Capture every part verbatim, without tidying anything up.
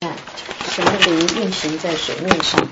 神的灵运行在水面上。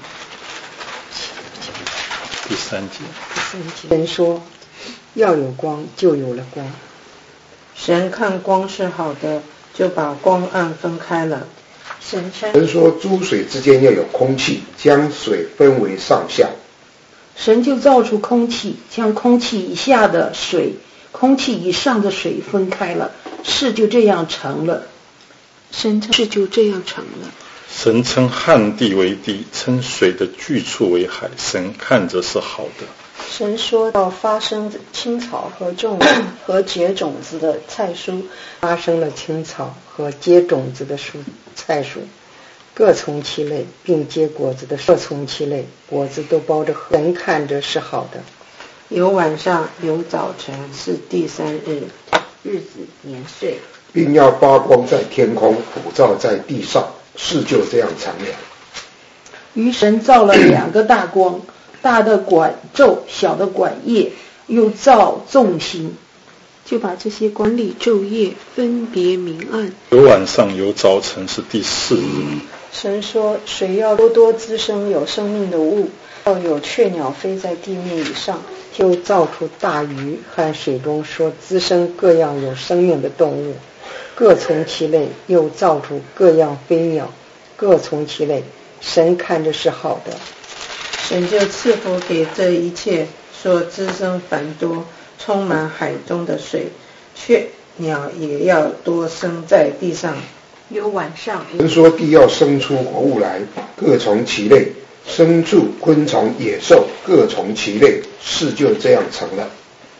第三节。 神说要有光，就有了光。神看光是好的，就把光暗分开了。神神说诸水之间要有空气，将水分为上下。 神就造出空气，将空气以下的水、空气以上的水分开了，事就这样成了。神事就这样成了。 神称旱地为地，称水的聚处为海，神看着是好的。 神说要发生青草和种和结种子的菜蔬，发生了青草和结种子的蔬菜蔬，各从其类，并结果子的各从其类，果子都包着核。神看着是好的。有晚上，有早晨，是第三日，日子年岁， 并要发光在天空，普照在地上，事就这样成了。 于神造了两个大光，大的管昼，小的管夜，又造众星，就把这些管理昼夜，分别明暗。 有晚上，有早晨，是第四日。 神说水要多多滋生有生命的物，要有雀鸟飞在地面以上，就造出大鱼和水中说滋生各样有生命的动物，各从其类，又造出各样飞鸟，各从其类。神看着是好的。神就赐福给这一切，说滋生繁多，充满海中的水，雀鸟也要多生在地上。有晚上， 神说地要生出活物来，各从其类，牲畜、昆虫、野兽，各从其类，事就这样成了。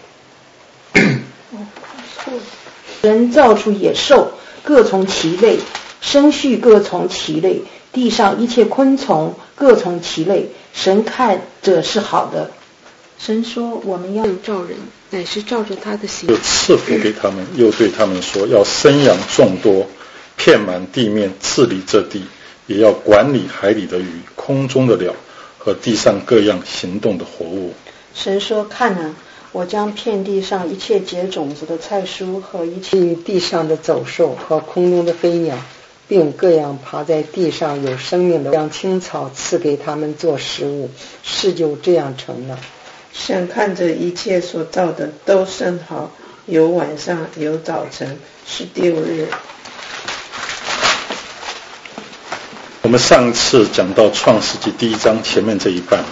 人造出野兽，各从其类，牲畜各从其类，地上一切昆虫各从其类，神看着是好的。神说我们要照人，乃是照着他的形就赐福给他们，又对他们说要生养众多，遍满地面，治理这地，也要管理海里的鱼，空中的鸟和地上各样行动的活物。 神说看啊，我将遍地上一切结种子的菜蔬和一切地上的走兽和空中的飞鸟，并各样爬在地上有生命的，将青草赐给他们做食物，事就这样成了。神看着一切所造的都甚好，有晚上，有早晨，是第五日。 我们上次讲到创世纪第一章前面这一半，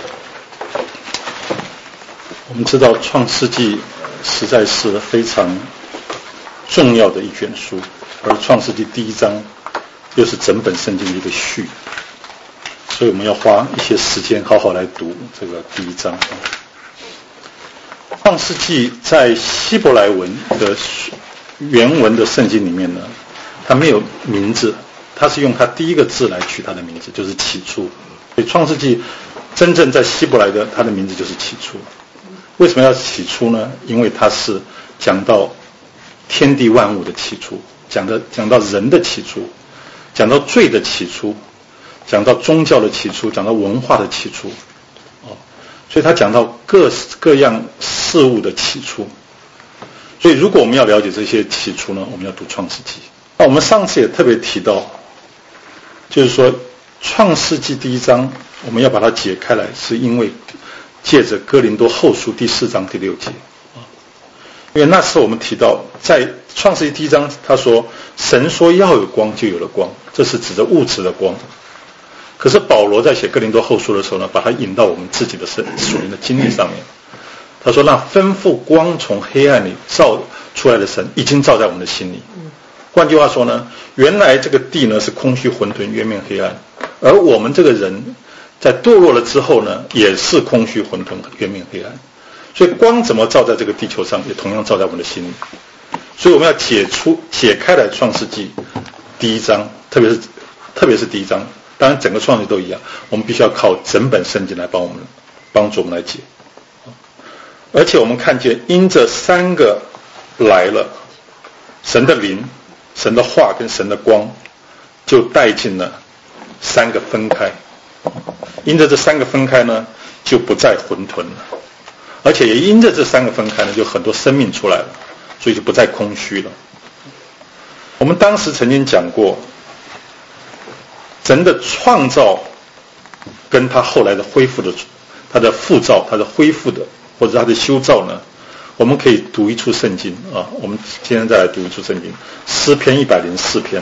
我们知道创世纪实在是非常重要的一卷书，而创世纪第一章又是整本圣经的一个序，所以我们要花一些时间好好来读这个第一章。创世纪在希伯来文的原文的圣经里面呢，它没有名字，它是用它第一个字来取它的名字，就是起初。所以创世纪真正在希伯来的它的名字就是起初。为什么要起初呢？因为它是讲到天地万物的起初，讲的讲到人的起初，讲到罪的起初，讲到宗教的起初，讲到文化的起初，哦，所以他讲到各各样事物的起初。所以如果我们要了解这些起初呢，我们要读创世纪。那我们上次也特别提到，就是说创世纪第一章我们要把它解开来，是因为借着哥林多后书第四章第六节，因为那时候我们提到在创世纪第一章他说神说要有光就有了光，这是指着物质的光。可是保罗在写哥林多后书的时候呢，把它引到我们自己的属灵的经历上面。他说那吩咐光从黑暗里照出来的神已经照在我们的心里。换句话说呢，原来这个地呢是空虚混沌，渊面黑暗，而我们这个人在堕落了之后呢，也是空虚混沌，渊面黑暗。所以光怎么照在这个地球上，也同样照在我们的心里。所以我们要解出解开来创世纪第一章，特别是特别是第一章，当然整个创世纪都一样，我们必须要靠整本圣经来帮我们帮助我们来解。而且我们看见因这三个来了，神的灵、神的话跟神的光就带进了三个分开。因着这三个分开呢，就不再混沌了，而且也因着这三个分开呢，就很多生命出来了，所以就不再空虚了。我们当时曾经讲过， 神的创造跟他后来的恢复的，他的复造、他的恢复的，或者他的修造呢，我们可以读一处圣经啊。我们今天再来读一处圣经，诗篇一百零四篇。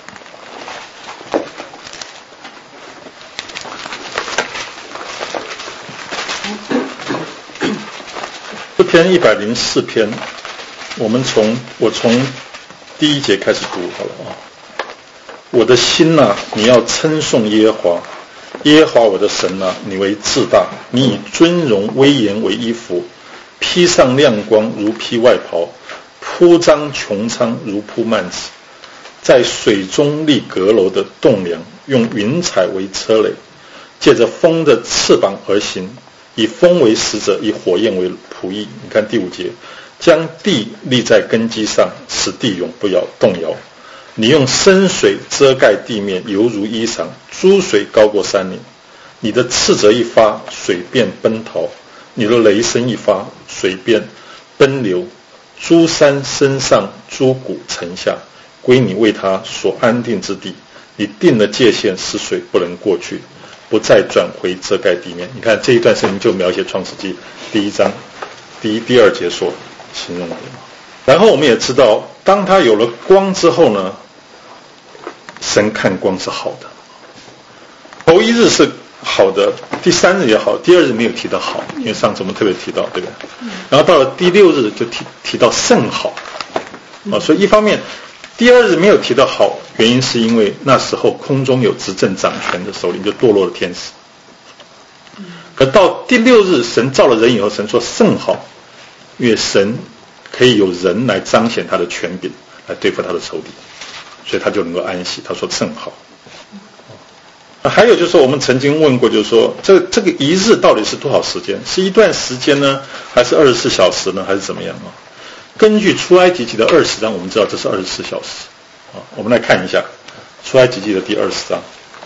诗篇一百零四篇，我们从我从第一节开始读好了啊。我的心呐、啊，你要称颂耶和华，耶和华我的神呐、啊，你为至大，你以尊荣威严为衣服，披上亮光如披外袍，铺张穹苍如铺幔子，在水中立阁楼的栋梁，用云彩为车垒，借着风的翅膀而行，以风为使者，以火焰为仆役。你看第五节，将地立在根基上，使地永不摇动摇。你用深水遮盖地面，犹如衣裳，诸水高过山岭。你的斥责一发，水便奔逃；你的雷声一发，水便奔流。诸山升上，诸谷沉下，归你为他所安定之地。你定了界限，使水不能过去，不再转回遮盖地面。你看这一段圣经就描写创世纪第一章第一、第二节所形容的。然后我们也知道，当他有了光之后呢，神看光是好的。头一日是好的，第三日也好，第二日没有提到好，因为上次我们特别提到，对不对？然后到了第六日就提提到甚好啊，所以一方面第二日没有提到好，原因是因为那时候空中有执政掌权的首领，就堕落的天使。可到第六日神造了人以后，神说甚好，因为神可以有人来彰显他的权柄，来对付他的仇敌，所以他就能够安息。他说甚好。还有就是说，我们曾经问过，就是说这这个一日到底是多少时间？是一段时间呢，还是二十四小时呢，还是怎么样啊？根据出埃及记的二十章，我们知道这是二十四小时啊。我们来看一下出埃及记的第二十章。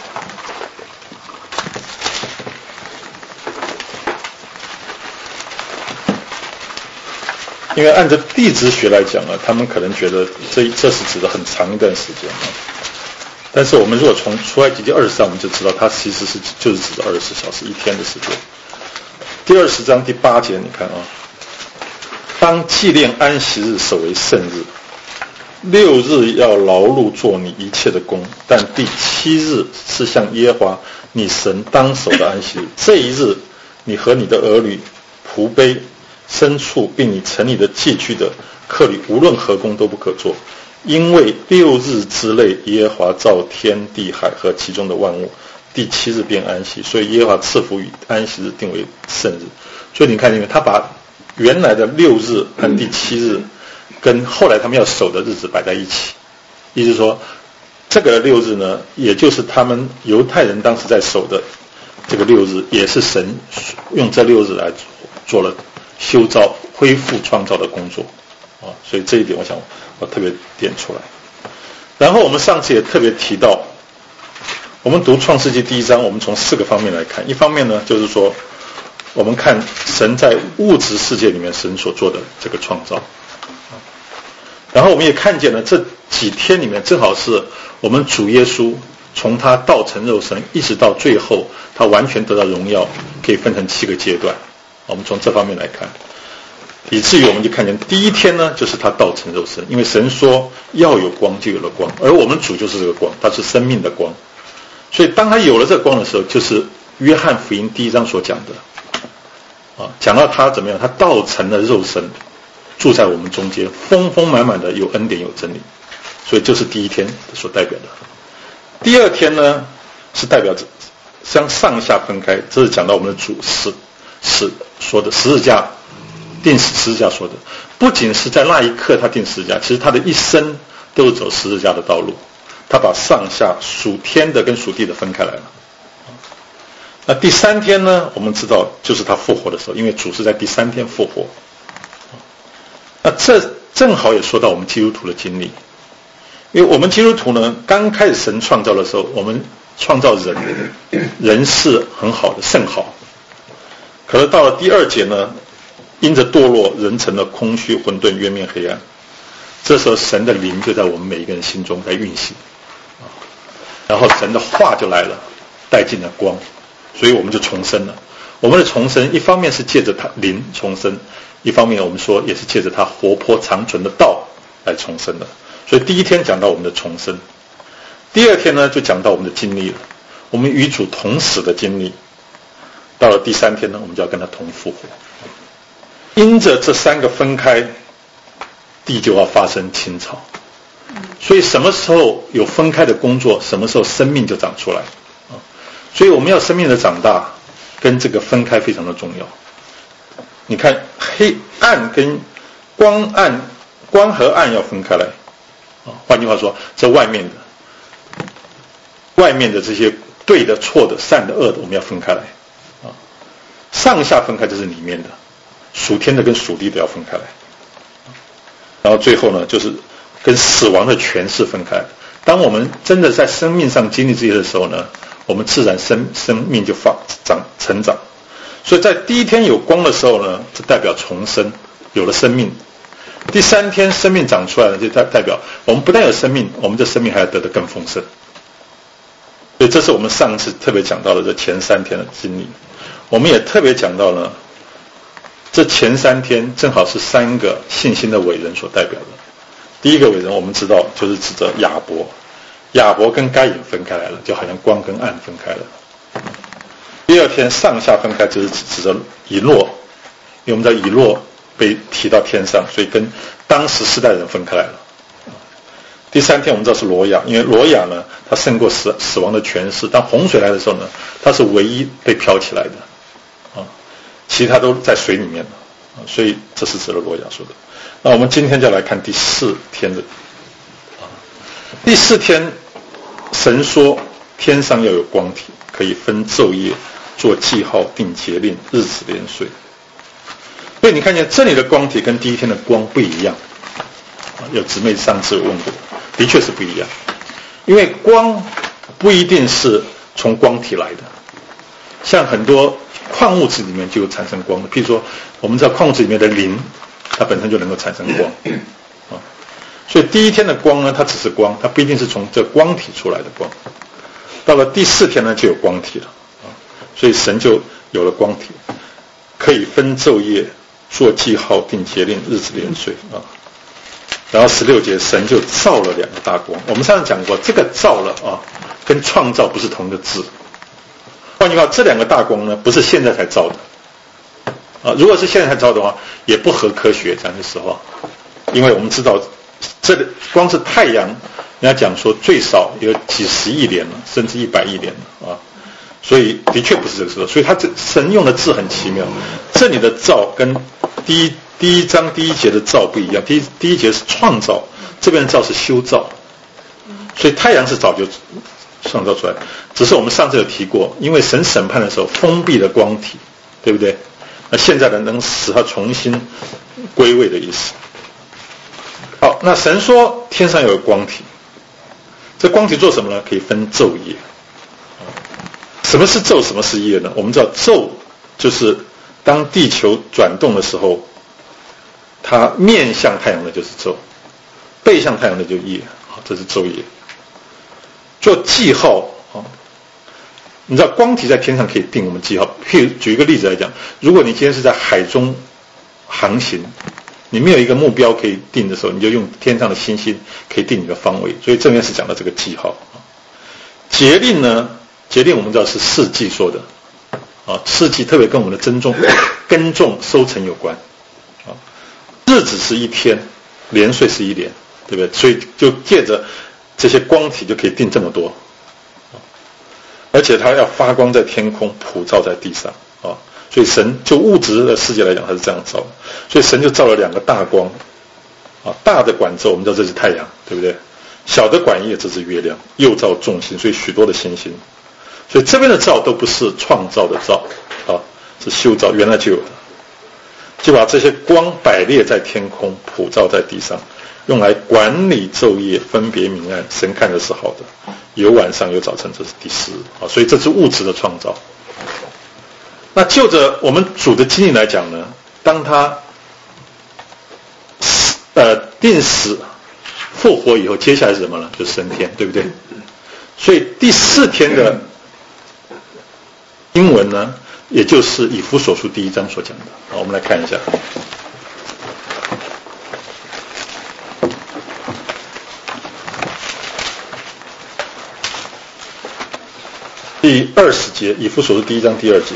因为按照地质学来讲啊，他们可能觉得这这是指的很长一段时间啊。但是我们如果从出埃及记二十章，我们就知道它其实是就是指的二十四小时一天的时间。第二十章第八节，你看啊，当纪念安息日，守为圣日，六日要劳碌做你一切的工，但第七日是向耶和华你神当守的安息日。这一日，你和你的儿女、仆婢、牲畜，并你城里的寄居的客旅，无论何工都不可做。因为六日之内，耶和华造天地海和其中的万物，第七日便安息，所以耶和华赐福与安息日定为圣日。所以你看见没有？他把原来的六日和第七日跟后来他们要守的日子摆在一起，意思说这个六日呢，也就是他们犹太人当时在守的这个六日，也是神用这六日来做了修造、恢复、创造的工作啊。所以这一点我想我特别点出来。然后我们上次也特别提到，我们读创世纪第一章，我们从四个方面来看。一方面呢，就是说我们看神在物质世界里面神所做的这个创造，然后我们也看见了这几天里面正好是我们主耶稣从他道成肉身一直到最后他完全得到荣耀，可以分成七个阶段。我们从这方面来看，以至于我们就看见第一天呢，就是他道成肉身，因为神说要有光就有了光，而我们主就是这个光，他是生命的光。所以当他有了这个光的时候，就是约翰福音第一章所讲的啊，讲到他怎么样，他道成了肉身，住在我们中间，丰丰满满的有恩典有真理，所以就是第一天所代表的。第二天呢，是代表着将上下分开，这是讲到我们的主是是说的十字架，定十字架说的，不仅是在那一刻他定十字架，其实他的一生都是走十字架的道路，他把上下属天的跟属地的分开来了。那第三天呢，我们知道就是他复活的时候，因为主是在第三天复活。那这正好也说到我们基督徒的经历，因为我们基督徒呢，刚开始神创造的时候，我们创造人，人是很好的，甚好。可是到了第二节呢，因着堕落，人成了空虚、混沌、渊面、黑暗。这时候神的灵就在我们每一个人心中在运行。 然后神的话就来了，带进了光，所以我们就重生了。我们的重生一方面是借着他灵重生，一方面我们说也是借着他活泼长存的道来重生的。所以第一天讲到我们的重生，第二天呢就讲到我们的经历了，我们与主同死的经历。到了第三天呢，我们就要跟他同复活。因着这三个分开，地就要发生青草。所以什么时候有分开的工作，什么时候生命就长出来。所以我们要生命的长大，跟这个分开非常的重要。你看黑暗跟光暗，光和暗要分开来。换句话说，这外面的外面的这些对的错的善的恶的，我们要分开来。上下分开就是里面的，属天的跟属地的要分开来。然后最后呢，就是跟死亡的权势分开。当我们真的在生命上经历这些的时候呢，我们自然生生命就发长成长。所以在第一天有光的时候呢，这代表重生，有了生命。第三天生命长出来了，就代代表我们不但有生命，我们的生命还要得得更丰盛。所以这是我们上次特别讲到的这前三天的经历。我们也特别讲到了，这前三天正好是三个信心的伟人所代表的。第一个伟人我们知道就是指着亚伯，亚伯跟该隐分开来了，就好像光跟暗分开了。第二天上下分开就是指着以诺，因为我们知道以诺被提到天上，所以跟当时世代人分开来了。第三天我们知道是挪亚，因为挪亚呢他胜过死死亡的权势，当洪水来的时候呢，他是唯一被飘起来的。其他都在水里面了，所以这是指的挪亚说的。那我们今天就来看第四天的。第四天，神说天上要有光体，可以分昼夜，做记号，定节令，日子连岁。所以你看见这里的光体跟第一天的光不一样。有姊妹上次问过，的确是不一样，因为光不一定是从光体来的，像很多矿物质里面就有产生光的，譬如说我们知道矿物质里面的磷，它本身就能够产生光啊。所以第一天的光呢，它只是光，它不一定是从这光体出来的光。到了第四天呢，就有光体了啊，所以神就有了光体，可以分昼夜，做记号，定节令，日子连岁啊。然后十六节，神就造了两个大光。我们上次讲过，这个造了啊，跟创造不是同一个字。换句话，这两个大光呢，不是现在才造的啊。如果是现在才造的话，也不合科学，讲句实话。因为我们知道，这光是太阳，人家讲说最少有几十亿年了，甚至一百亿年了啊。所以的确不是这个时候。所以他这神用的字很奇妙，这里的造跟第一第一章第一节的造不一样。第一第一节是创造，这边的造是修造。所以太阳是早就创造出来，只是我们上次有提过，因为神审判的时候封闭了光体，对不对？那现在呢，能使它重新归位的意思。好，那神说天上有光体，这光体做什么呢？可以分昼夜。什么是昼，什么是夜呢？我们知道昼就是当地球转动的时候，它面向太阳的就是昼，背向太阳的就是夜，这是昼夜。做记号啊，你知道光体在天上可以定我们记号。譬如举一个例子来讲，如果你今天是在海中航行，你没有一个目标可以定的时候，你就用天上的星星可以定你的方位。所以这边是讲到这个记号。节令呢，节令我们知道是四季说的啊，四季特别跟我们的耕种、耕种收成有关啊。日子是一天，连岁是一年，对不对？所以就借着这些光体就可以定这么多，而且它要发光在天空，普照在地上啊。所以神就物质的世界来讲，它是这样造的。所以神就造了两个大光啊，大的管昼，我们知道这是太阳，对不对？小的管夜，这是月亮，又造众星，所以许多的星星。所以这边的造都不是创造的造啊，是修造，原来就有的，就把这些光摆列在天空，普照在地上。用来管理昼夜，分别明暗，神看的是好的。有晚上有早晨，这是第四啊，所以这是物质的创造。那就着我们主的经历来讲呢，当他呃定死复活以后，接下来是什么呢？就是升天，对不对？ 所以第四天的经文呢，也就是以弗所书第一章所讲的。好，我们来看一下。第二十节，以弗所书第一章第二节，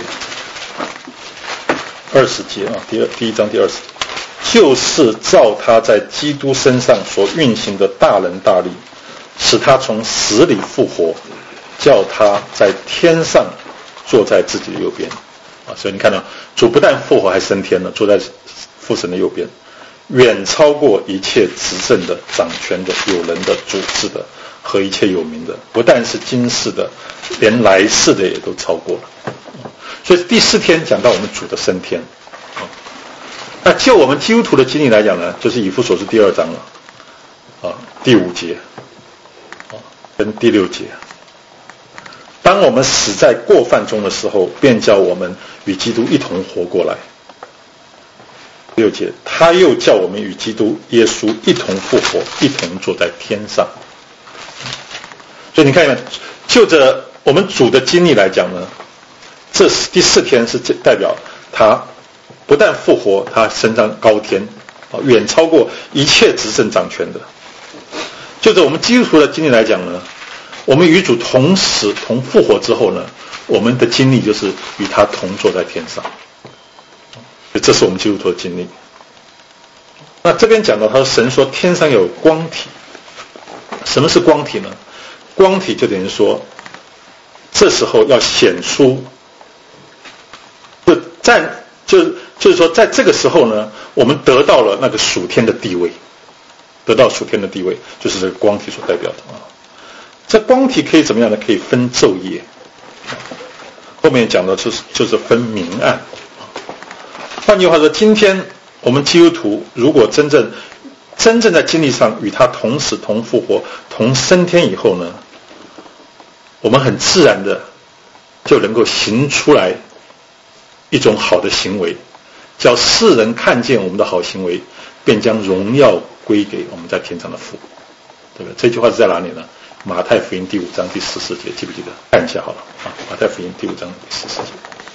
二十节啊，第二第一章第二十节，就是照他在基督身上所运行的大能大力，使他从死里复活，叫他在天上坐在自己的右边啊。所以你看到主不但复活还升天了，坐在父神的右边，远超过一切执政的、掌权的、有人的、主治的和一切有名的，不但是今世的，连来世的也都超过了。所以第四天讲到我们主的升天。那就我们基督徒的经历来讲呢，就是以弗所书第二章了啊，第五节啊跟第六节。当我们死在过犯中的时候，便叫我们与基督一同活过来。六节，他又叫我们与基督耶稣一同复活，一同坐在天上。所以你看看，就着我们主的经历来讲呢，这第四天是代表他不但复活，他升上高天，远超过一切执政掌权的。就着我们基督徒的经历来讲呢，我们与主同死同复活之后呢，我们的经历就是与他同坐在天上。这是我们基督徒的经历。那这边讲到，他说神说天上有光体。什么是光体呢？光体就等于说，这时候要显出，就在就就是说，在这个时候呢，我们得到了那个属天的地位，得到属天的地位，就是这个光体所代表的啊。这光体可以怎么样呢？可以分昼夜。后面讲的就是就是分明暗。换句话说，今天我们基督徒如果真正真正在经历上与他同死同复活同升天以后呢，我们很自然的就能够行出来一种好的行为，叫世人看见我们的好行为，便将荣耀归给我们在天上的父，对不对？这句话是在哪里呢？马太福音第五章第十四节，记不记得？看一下好了啊，马太福音第五章第十四节。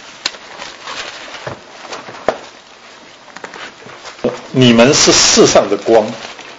你们是世上的光，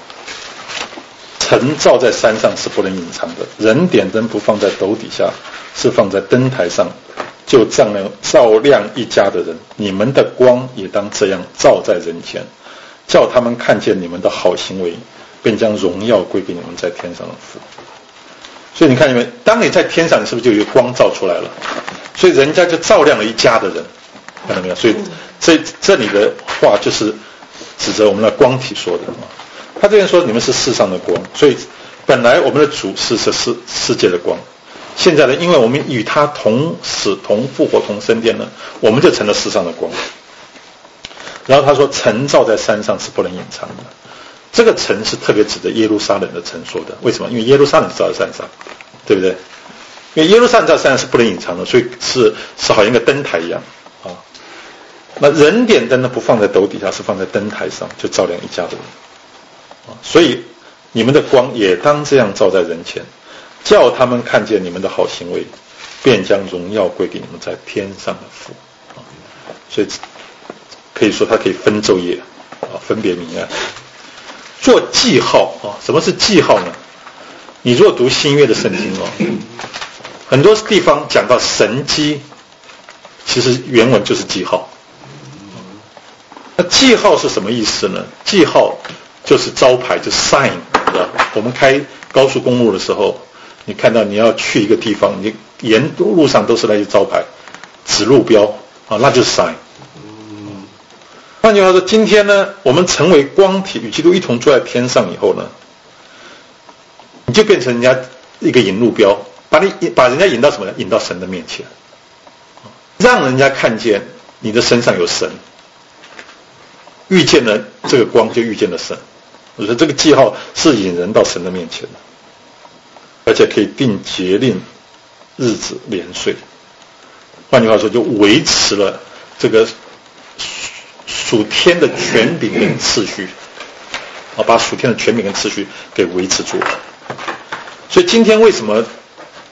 晨照在山上是不能隐藏的，人点灯不放在斗底下，是放在灯台上，就照亮照亮一家的人。你们的光也当这样照在人前，叫他们看见你们的好行为，便将荣耀归给你们在天上的父。所以你看，你们当你在天上，你是不是就有光照出来了？所以人家就照亮了一家的人，看到没有？所以这这里的话就是指着我们的光体说的。他这边说你们是世上的光，所以本来我们的主是是世世界的光，现在呢，因为我们与他同死同复活同升天呢，我们就成了世上的光。然后他说晨照在山上是不能隐藏的，这个晨是特别指的耶路撒冷的晨说的。为什么？因为耶路撒冷照在山上，对不对？因为耶路撒冷在山上是不能隐藏的，所以是是好像一个灯台一样啊。那人点灯呢，不放在斗底下，是放在灯台上，就照亮一家的人啊。所以你们的光也当这样照在人前，叫他们看见你们的好行为，便将荣耀归给你们在天上的父啊。所以可以说它可以分昼夜啊，分别明暗。做记号啊，什么是记号呢？你若读新约的圣经哦，很多地方讲到神迹，其实原文就是记号。那记号是什么意思呢？记号就是招牌，就是 sign， 知道？我们开高速公路的时候，你看到你要去一个地方，你沿路上都是那些招牌，指路标啊，那就是 sign。换句话说，今天呢，我们成为光体，与基督一同坐在天上以后呢，你就变成人家一个引路标，把你把人家引到什么呢？引到神的面前，让人家看见你的身上有神。遇见了这个光，就遇见了神。我说这个记号是引人到神的面前的，而且可以定节令、日子、年岁。换句话说，就维持了这个属天的权柄跟次序，啊，把属天的权柄跟次序给维持住了。所以今天为什么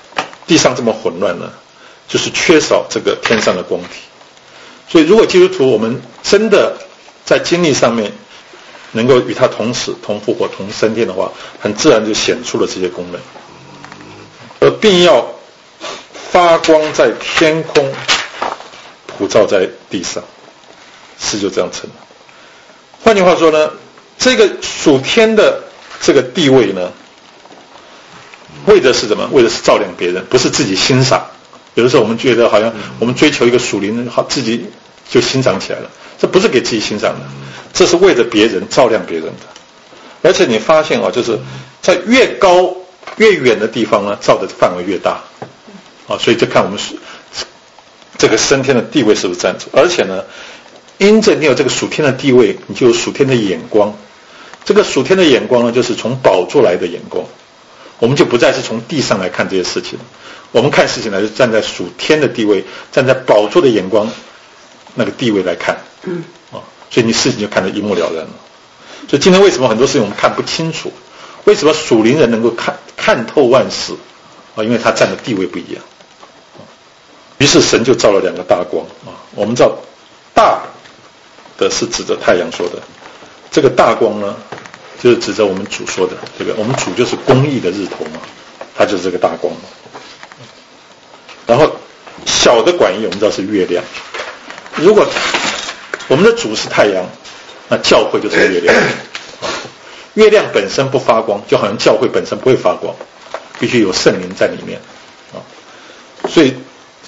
地上这么混乱呢，就是缺少这个天上的光体。所以如果基督徒我们真的在经历上面能够与他同死、同复活、同升天的话，很自然就显出了这些功能，而并要发光在天空，普照在地上，事就这样成了。换句话说呢，这个属天的这个地位呢，为的是什么？为的是照亮别人，不是自己欣赏。有的时候我们觉得好像我们追求一个属灵，好自己就欣赏起来了，这不是给自己欣赏的，这是为着别人照亮别人的。而且你发现啊，就是在越高越远的地方呢，照的范围越大啊，所以就看我们这个升天的地位是不是站住。而且呢，因着你有这个属天的地位，你就有属天的眼光。这个属天的眼光呢，就是从宝座来的眼光，我们就不再是从地上来看这些事情，我们看事情呢，是站在属天的地位，站在宝座的眼光那个地位来看，嗯，啊，所以你事情就看得一目了然了。所以今天为什么很多事情我们看不清楚？为什么属灵人能够看看透万事？啊，因为他站的地位不一样。于是神就造了两个大光啊，我们知道大的是指着太阳说的，这个大光呢，就是指着我们主说的这个，我们主就是公义的日头嘛，它就是这个大光嘛。然后小的管义我们知道是月亮，如果我们的主是太阳，那教会就是月亮。月亮本身不发光，就好像教会本身不会发光，必须有圣灵在里面啊。所以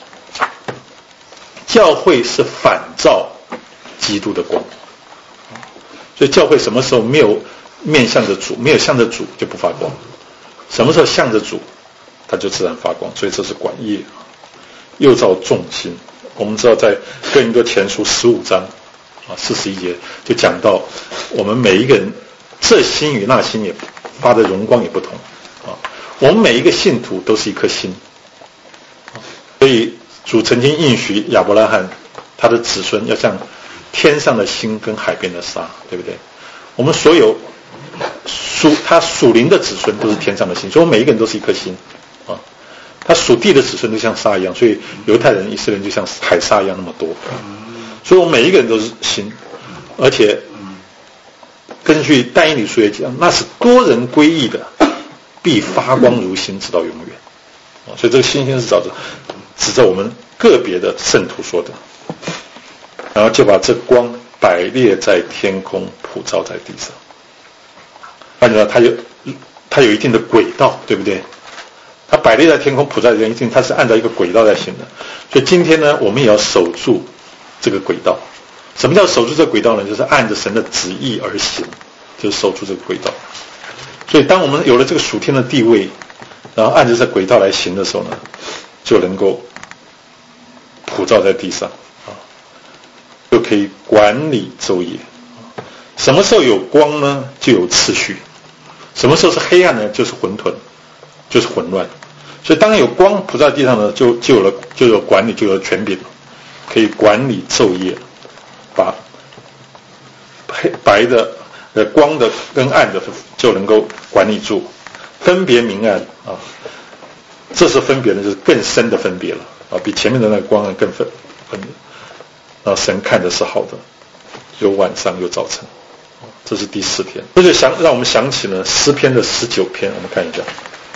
教会是反照基督的光，所以教会什么时候没有面向着主，没有向着主就不发光，什么时候向着主它就自然发光。所以这是管业，又照众心。我们知道在哥林多前书十五章啊四十一节就讲到，我们每一个人这心与那心也发的荣光也不同啊。我们每一个信徒都是一颗心，所以主曾经应许亚伯拉罕他的子孙要像天上的星跟海边的沙，对不对？我们所有属他属灵的子孙都是天上的星，所以我们每一个人都是一颗心啊。他属地的子孙就像沙一样，所以犹太人以色列人就像海沙一样那么多，所以我们每一个人都是心。而且根据但以理书也讲，那是多人归义的必发光如星直到永远啊。所以这个星星是照着指着我们个别的圣徒说的，然后就把这光摆列在天空，普照在地上。按照它有它有一定的轨道，对不对？它摆列在天空，普照在地上，它是按照一个轨道在行的。所以今天呢，我们也要守住这个轨道。什么叫守住这个轨道呢？就是按着神的旨意而行，就是守住这个轨道。所以当我们有了这个属天的地位，然后按着这轨道来行的时候呢，就能够普照在地上啊，就可以管理昼夜。什么时候有光呢？就有次序。什么时候是黑暗呢？就是混沌，就是混乱。所以当有光普照在地上呢，就就有了就有管理，就有了权柄，可以管理昼夜，把黑白的呃光的跟暗的就能够管理住，分别明暗啊。这是分别呢，就是更深的分别了啊，比前面的那个光呢更分分别。然后神看的是好的，有晚上有早晨，这是第四天。这就想让我们想起呢诗篇的十九篇，我们看一下。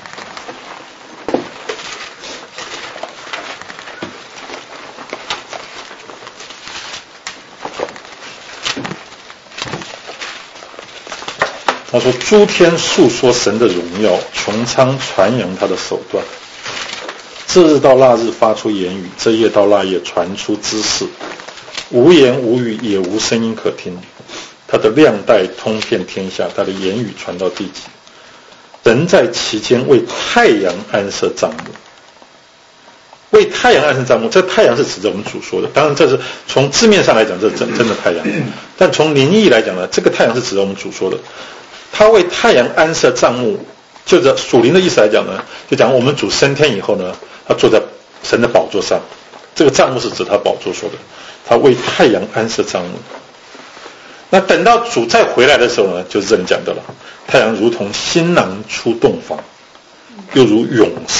他说：诸天述说神的荣耀，穹苍传扬他的手段。这日到那日发出言语，这夜到那夜传出知识。无言无语，也无声音可听。他的亮带通遍天下，他的言语传到地极。人在其间为太阳安设帐幕。为太阳安设帐幕，这太阳是指着我们主说的，当然这是从字面上来讲，这是真真的太阳，但从灵意来讲呢，这个太阳是指着我们主说的。他为太阳安设帐幕，就着属灵的意思来讲呢，就讲我们主升天以后呢，他坐在神的宝座上，这个帐幕是指他宝座说的，他为太阳安设帐幕。那等到主再回来的时候呢，就是这里讲的了，太阳如同新郎出洞房，又如勇士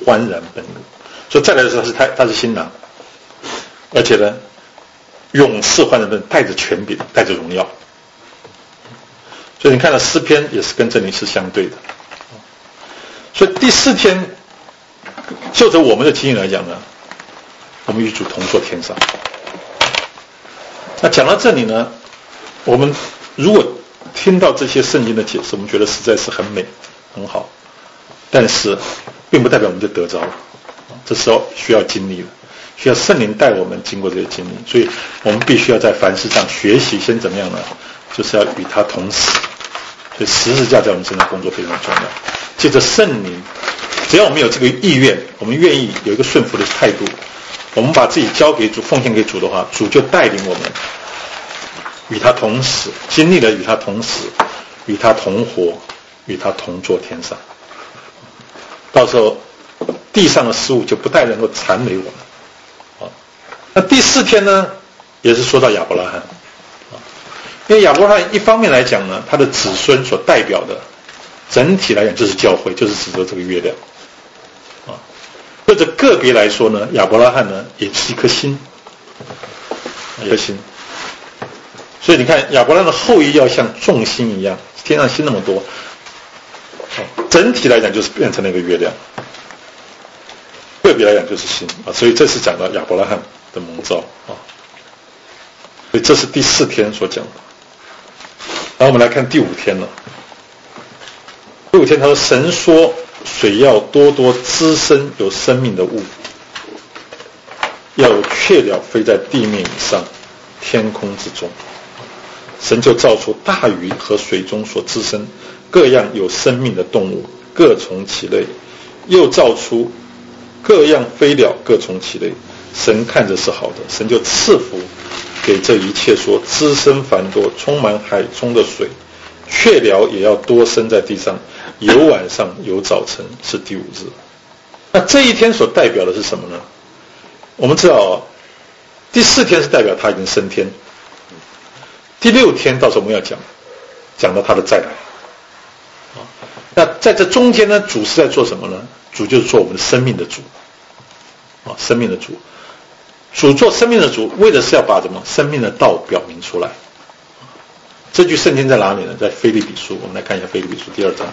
欢然奔入。所以再来的时候是他他是新郎，而且呢勇士欢然奔入，带着权柄，带着荣耀。所以你看到诗篇也是跟这里是相对的。所以第四天就着我们的经验来讲呢，我们与主同坐天上。那讲到这里呢，我们如果听到这些圣经的解释，我们觉得实在是很美很好，但是并不代表我们就得着了，这时候需要经历了，需要圣灵带我们经过这些经历，所以我们必须要在凡事上学习，先怎么样呢？就是要与他同死。所以十字架在我们身上工作非常重要。借着圣灵，只要我们有这个意愿，我们愿意有一个顺服的态度，我们把自己交给主，奉献给主的话，主就带领我们与他同死，经历了与他同死，与他同活，与他同坐天上。到时候地上的事物就不再能够缠累我们。啊，那第四天呢，也是说到亚伯拉罕。啊，因为亚伯拉罕一方面来讲呢，他的子孙所代表的整体来讲就是教会，就是指着这个月亮。啊，或者个别来说呢，亚伯拉罕呢也是一颗星，一颗星。所以你看，亚伯拉罕的后裔要像众星一样，天上星那么多，整体来讲就是变成了一个月亮，个别来讲就是星啊。所以这是讲到亚伯拉罕的蒙召啊。所以这是第四天所讲的。然后我们来看第五天了。第五天他说，神说水要多多滋生有生命的物，要有雀鸟飞在地面以上，天空之中。神就造出大鱼和水中所滋生各样有生命的动物，各从其类，又造出各样飞鸟，各从其类。神看着是好的，神就赐福给这一切，说滋生繁多，充满海中的水，雀鸟也要多生在地上，有晚上有早晨，是第五日。那这一天所代表的是什么呢？我们知道、哦、第四天是代表他已经升天，第六天到时候我们要讲讲到他的再来。那在这中间呢，主是在做什么呢？主就是做我们的生命的主啊，生命的主。主做生命的主，为的是要把什么生命的道表明出来。这句圣经在哪里呢？在腓立比书，我们来看一下腓立比书第二章。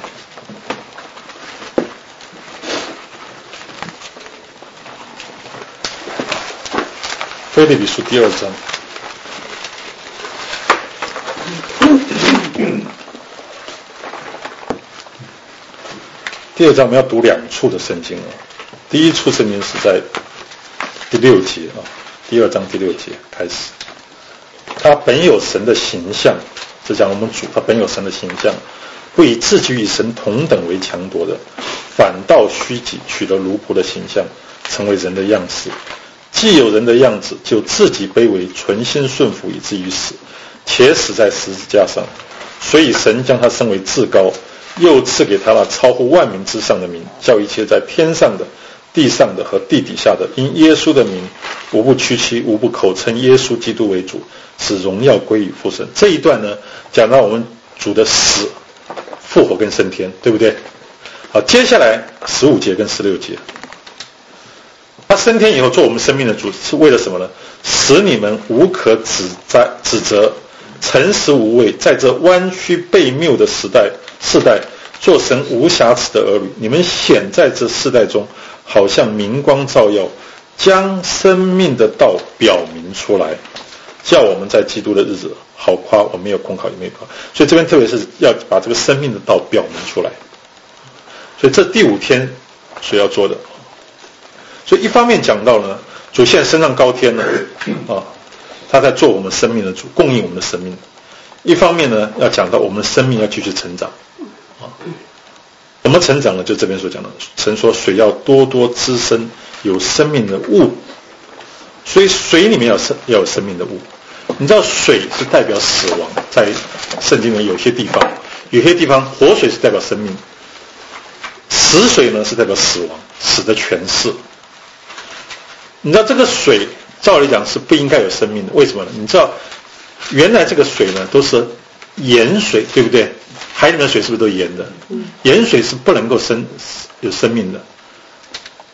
腓立比书第二章。第二章我们要读两处的圣经啊。第一处圣经是在第六节啊，第二章第六节开始。他本有神的形象，是讲我们主，他本有神的形象，不以自己与神同等为强夺的，反倒虚己，取了奴仆的形象，成为人的样式。既有人的样子，就自己卑微，存心顺服，以至于死，且死在十字架上。所以神将他升为至高，又赐给他那超乎万民之上的名，叫一切在天上的、地上的和地底下的，因耶稣的名，无不屈膝，无不口称耶稣基督为主，使荣耀归于父神。这一段呢，讲到我们主的死、复活跟升天，对不对？好，接下来十五节跟十六节，他升天以后做我们生命的主，是为了什么呢？使你们无可指摘指责，诚实无畏，在这弯曲悖谬的时代世代，做神无瑕疵的儿女。你们显在这世代中，好像明光照耀，将生命的道表明出来，叫我们在基督的日子好夸。我没有空考，也没有考，所以这边特别是要把这个生命的道表明出来。所以这第五天所要做的，所以一方面讲到呢，主现在升上高天了啊，他在做我们生命的主，供应我们的生命。一方面呢，要讲到我们的生命要继续成长啊。怎么成长呢？就这边所讲的，神说水要多多滋生有生命的物，所以水里面要生要有生命的物。你知道水是代表死亡，在圣经里有些地方，有些地方活水是代表生命，死水呢是代表死亡，死的权势。你知道这个水照理讲是不应该有生命的，为什么呢？你知道原来这个水呢都是盐水，对不对？海里面的水是不是都盐的？盐水是不能够生有生命的。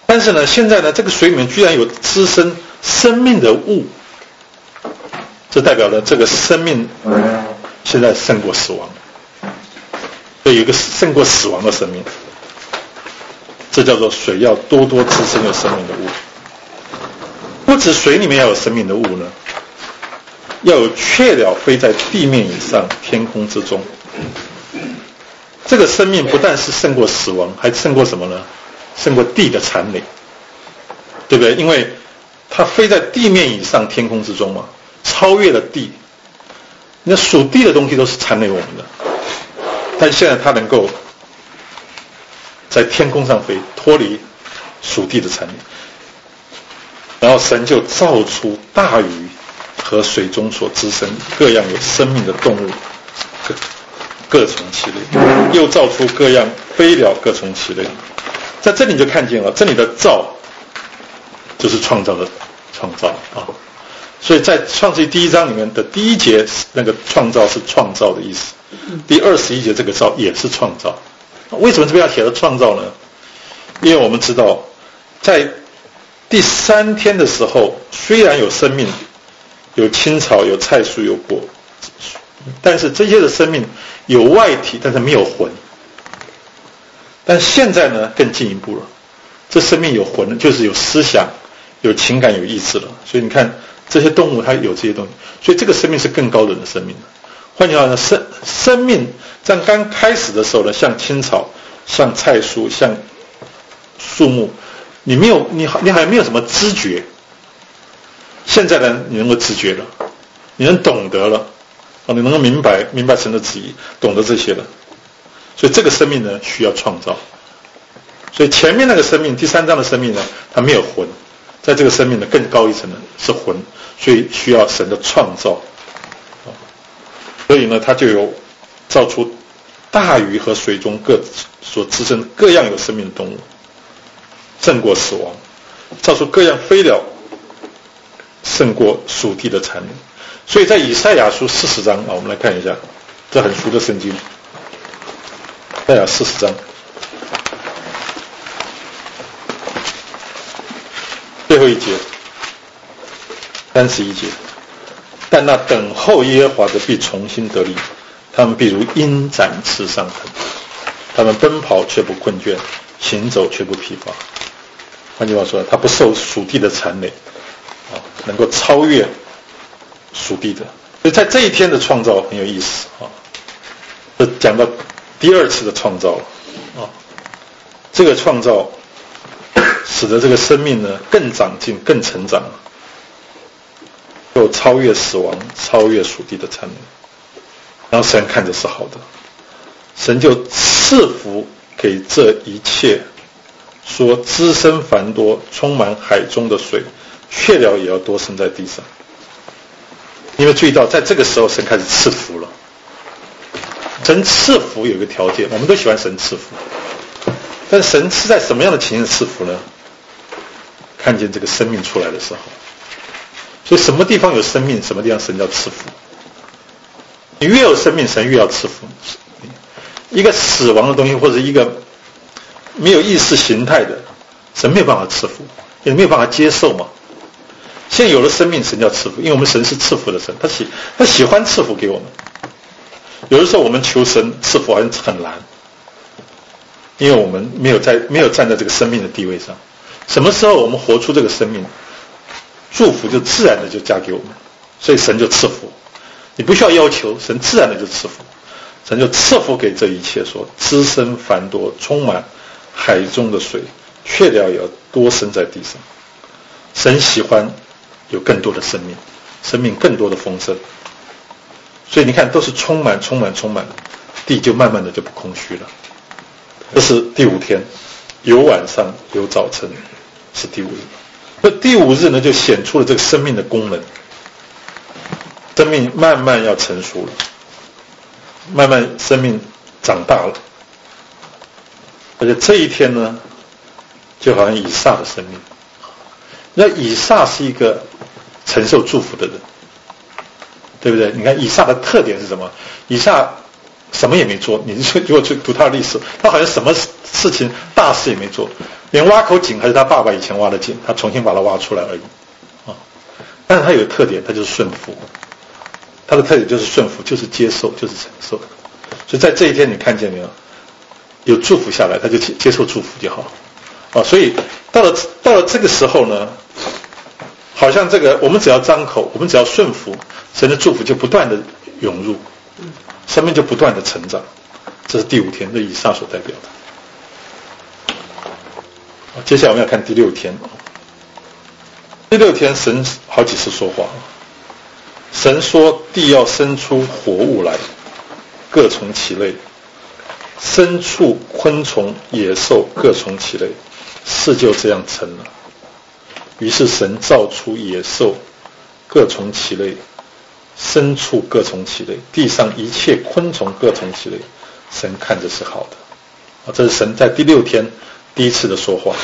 但是呢，现在呢，这个水里面居然有滋生生命的物，这代表了这个生命现在胜过死亡，所以有一个胜过死亡的生命，这叫做水要多多滋生有生命的物。不止水里面要有生命的物呢，要有雀鸟飞在地面以上，天空之中。这个生命不但是胜过死亡，还胜过什么呢？胜过地的残累，对不对？因为它飞在地面以上，天空之中嘛，超越了地。那属地的东西都是残累我们的，但现在它能够在天空上飞，脱离属地的残累。然后神就造出大鱼和水中所滋生各样有生命的动物，各各从其类，又造出各样飞鸟，各从其类。在这里你就看见了，这里的造就是创造的创造啊。所以在创世记第一章里面的第一节，那个创造是创造的意思，第二十一节这个造也是创造。为什么这边要写到创造呢？因为我们知道在第三天的时候，虽然有生命，有青草，有菜蔬，有果，但是这些的生命有外体，但是没有魂。但现在呢，更进一步了，这生命有魂了，就是有思想、有情感、有意志了。所以你看，这些动物它有这些东西，所以这个生命是更高等的生命。换句话说，生生命在刚开始的时候呢，像青草、像菜蔬、像树木，你没有，你你还没有什么知觉。现在呢，你能够知觉了，你能懂得了，啊，你能够明白明白神的旨意，懂得这些了。所以这个生命呢，需要创造。所以前面那个生命，第三章的生命呢，它没有魂，在这个生命的更高一层呢是魂，所以需要神的创造。所以呢，它就有造出大鱼和水中各所滋生各样有生命的动物，胜过死亡；造出各样飞鸟，胜过属地的残忍。所以在以赛亚书四十章啊，我们来看一下，这很熟的圣经。以赛亚四十章最后一节，三十一节。但那等候耶和华的必重新得力，他们必如鹰展翅上腾，他们奔跑却不困倦，行走却不疲乏。换句话说，他不受属地的残累，啊，能够超越属地的。所以在这一天的创造很有意思啊，这讲到第二次的创造啊，这个创造使得这个生命呢更长进、更成长，又超越死亡、超越属地的残忍。然后神看着是好的，神就赐福给这一切，说滋生繁多，充满海中的水，雀鸟也要多生在地上。因为注意到，在这个时候神开始赐福了。神赐福有一个条件，我们都喜欢神赐福，但神是在什么样的情形赐福呢？看见这个生命出来的时候。所以什么地方有生命，什么地方神要赐福。你越有生命，神越要赐福。一个死亡的东西，或者一个没有意识形态的，神没有办法赐福，也没有办法接受嘛。现在有了生命，神要赐福，因为我们神是赐福的神，他喜他喜欢赐福给我们。有的时候我们求神赐福好像很难，因为我们没有在没有站在这个生命的地位上。什么时候我们活出这个生命，祝福就自然的就加给我们，所以神就赐福。你不需要要求，神自然的就赐福，神就赐福给这一切，说滋生繁多，充满海中的水，雀鸟也要多生在地上。神喜欢有更多的生命，生命更多的丰盛。所以你看，都是充满充满充满，地就慢慢的就不空虚了。这是第五天，有晚上有早晨，是第五日。那第五日呢，就显出了这个生命的功能，生命慢慢要成熟了，慢慢生命长大了。而且这一天呢，就好像以撒的生命。那以撒是一个承受祝福的人，对不对？你看以撒的特点是什么？以撒什么也没做，你如果去读他的历史，他好像什么事情大事也没做， 连挖口井还是他爸爸以前挖的井，他重新把它挖出来而已啊。但是它有个特点，它就是顺服，它的特点就是顺服，就是接受，就是承受。所以在这一天你看见没有，有祝福下来，他就接受祝福就好啊。所以到了到了这个时候呢，好像这个我们只要张口，我们只要顺服，神的祝福就不断的涌入，生命就不断的成长。这是第五天，这以上所代表的。接下来我们要看第六天。第六天神好几次说话，神说地要生出活物来，各从其类，牲畜昆虫野兽各从其类，事就这样成了。于是神造出野兽各从其类，牲畜各从其类，地上一切昆虫各从其类，神看着是好的。这是神在第六天第一次的说话。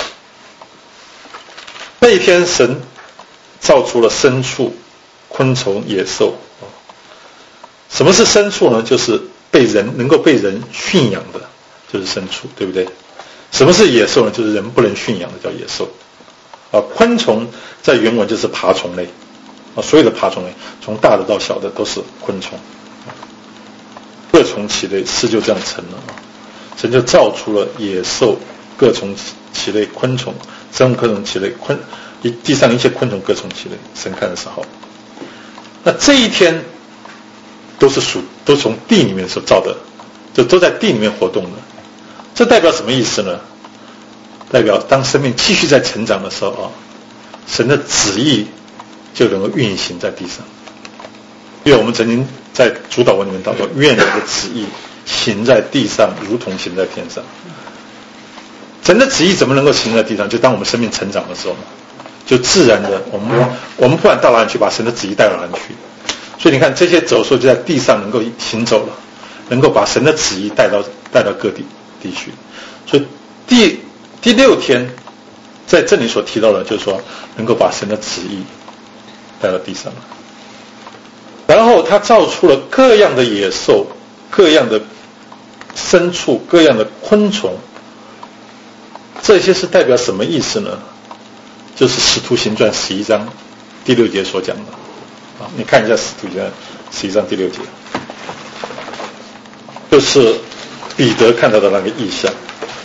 那一天神造出了牲畜昆虫野兽。什么是牲畜呢？就是被人能够被人驯养的，就是牲畜，对不对？什么是野兽呢？就是人不能驯养的叫野兽。啊，昆虫在原文就是爬虫类，啊，所有的爬虫类，从大的到小的都是昆虫，各从其类，事就这样成了啊。神就造出了野兽，各从其类；昆虫，生物各从其类；昆一地上一切昆虫各从其类。神看的是好。那这一天都是属，都从地里面所造的，就都在地里面活动的。这代表什么意思呢？代表当生命继续在成长的时候啊，神的旨意就能够运行在地上。因为我们曾经在主祷文里面祷告，愿你的旨意行在地上，如同行在天上。神的旨意怎么能够行在地上？就当我们生命成长的时候，就自然的，我们我们不管到哪里去，把神的旨意带到哪里去。所以你看，这些走兽就在地上能够行走了，能够把神的旨意带到带到各地地区。所以第第六天在这里所提到的，就是说能够把神的旨意带到地上。然后他造出了各样的野兽、各样的牲畜、各样的昆虫，这些是代表什么意思呢？就是使徒行传十一章第六节所讲的。啊，你看一下使徒行传十一章第六节，就是彼得看到的那个异象。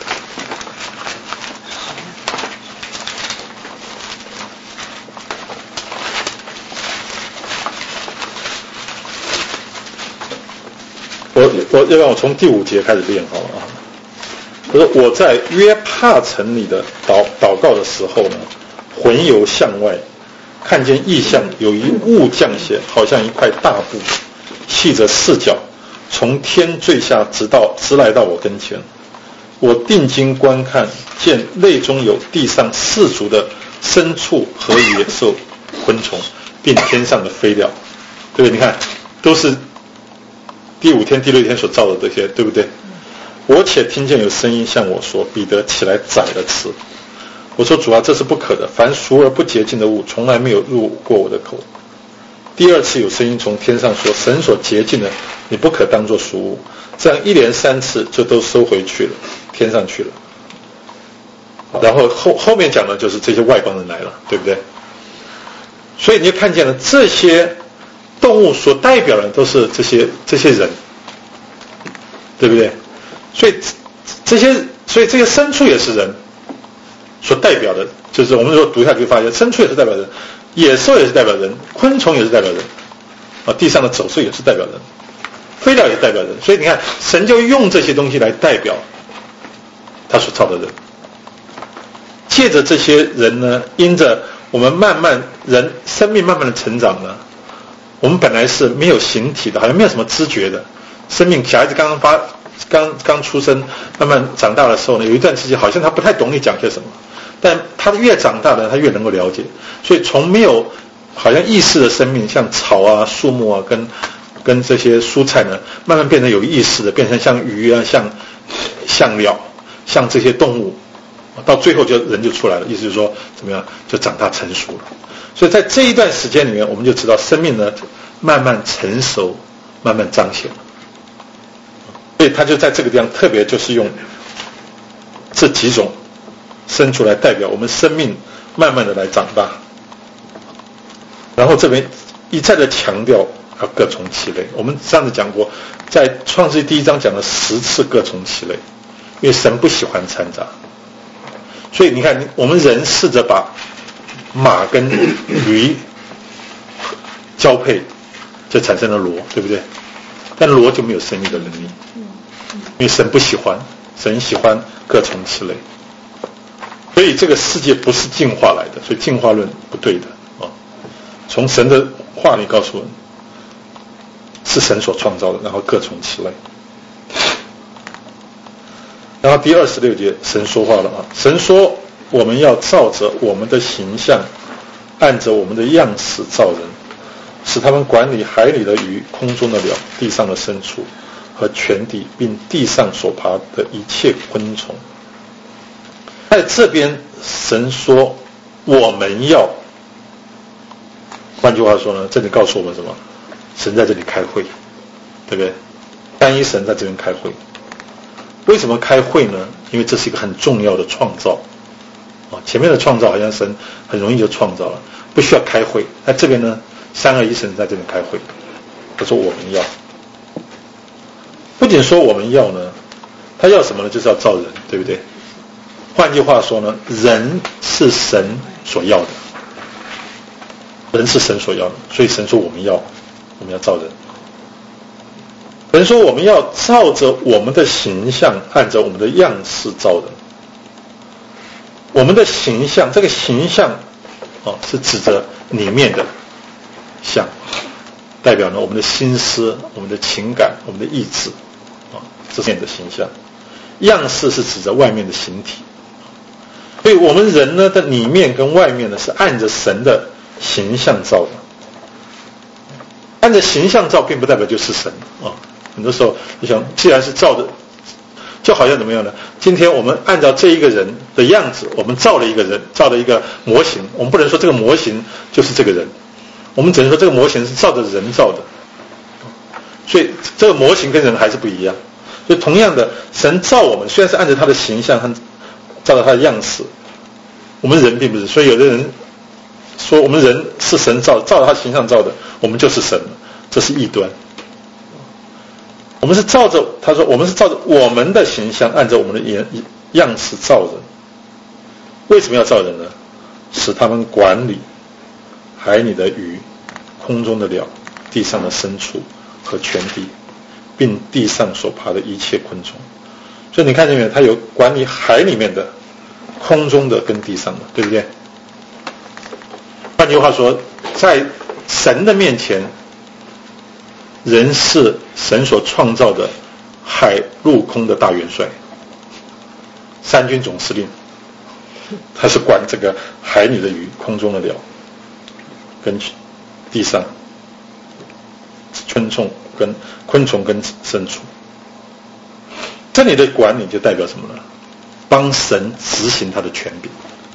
我我要不然我从第五节开始念好了啊。他说我在约帕城里的祷祷告的时候呢，魂游向外，看见异象，有一物降下，好像一块大布，系着四角，从天坠下，直到直来到我跟前。我定睛观看，见内中有地上四足的牲畜和野兽、昆虫，并天上的飞鸟。对不对？你看，都是第五天、第六天所造的这些，对不对？我且听见有声音向我说：“彼得，起来宰了吃。”我说：“主啊，这是不可的。凡熟而不洁净的物，从来没有入过我的口。”第二次有声音从天上说：“神所洁净的，你不可当作俗物。”这样一连三次就都收回去了，天上去了。然后后后面讲的就是这些外邦人来了，对不对？所以你就看见了这些动物所代表的都是这些这些人，对不对？所以这些所以这些牲畜也是人所代表的，就是我们说读下去发现，牲畜也是代表人，野兽也是代表人，昆虫也是代表人，啊，地上的走兽也是代表人，飞鸟也代表人。所以你看，神就用这些东西来代表他所造的人。借着这些人呢，因着我们慢慢人生命慢慢的成长呢，我们本来是没有形体的，好像没有什么知觉的。生命小孩子刚刚发刚刚出生，慢慢长大的时候呢，有一段时间好像他不太懂你讲些什么，但他越长大呢，他越能够了解。所以从没有好像意识的生命，像草啊、树木啊，跟跟这些蔬菜呢，慢慢变成有意识的，变成像鱼啊、像像鸟、像这些动物，到最后就人就出来了。意思就是说怎么样，就长大成熟了。所以在这一段时间里面，我们就知道生命呢慢慢成熟，慢慢彰显。所以他就在这个地方特别就是用这几种生出来，代表我们生命慢慢的来长大。然后这边一再的强调要各从其类。我们上次讲过，在创世记第一章讲了十次各从其类，因为神不喜欢掺杂。所以你看，我们人试着把马跟驴交配，就产生了骡，对不对？但骡就没有生育的能力，因为神不喜欢，神喜欢各从其类。所以这个世界不是进化来的，所以进化论不对的啊。从神的话里告诉我们，是神所创造的，然后各从其类。然后第二十六节，神说话了啊，神说我们要照着我们的形象，按着我们的样式造人，使他们管理海里的鱼、空中的鸟、地上的牲畜和全地，并地上所爬的一切昆虫。在这边神说我们要，换句话说呢，这里告诉我们什么？神在这里开会，对不对？单一神在这边开会。为什么开会呢？因为这是一个很重要的创造啊！前面的创造好像神很容易就创造了，不需要开会。那这边呢，三二一神在这边开会，他说我们要，不仅说我们要呢，他要什么呢？就是要造人，对不对？换句话说呢，人是神所要的，人是神所要的，所以神说我们要，我们要造人。神说我们要照着我们的形象，按照我们的样式造人。我们的形象，这个形象啊，是指着里面的像，代表呢我们的心思、我们的情感、我们的意志啊，这是面的形象。样式是指着外面的形体。所以我们人呢的里面跟外面呢是按着神的形象造的。按着形象造，并不代表就是神啊。很多时候你想，既然是造的，就好像怎么样呢？今天我们按照这一个人的样子，我们造了一个人，造了一个模型。我们不能说这个模型就是这个人，我们只能说这个模型是照着人造的。所以这个模型跟人还是不一样。所以同样的，神造我们虽然是按照他的形象和照着他的样式，我们人并不是。所以有的人说我们人是神造，照着他形象造的，我们就是神了，这是异端。我们是照着他说，我们是照着我们的形象，按照我们的样式造人。为什么要造人呢？使他们管理海里的鱼、空中的鸟、地上的牲畜和全地，并地上所爬的一切昆虫。所以你看见没有？他有管理海里面的、空中的跟地上的，对不对？换句话说，在神的面前，人是神所创造的海陆空的大元帅，三军总司令，他是管这个海里的鱼、空中的鸟跟地上昆虫跟昆虫跟牲畜。这里的管理就代表什么呢？帮神执行他的权柄。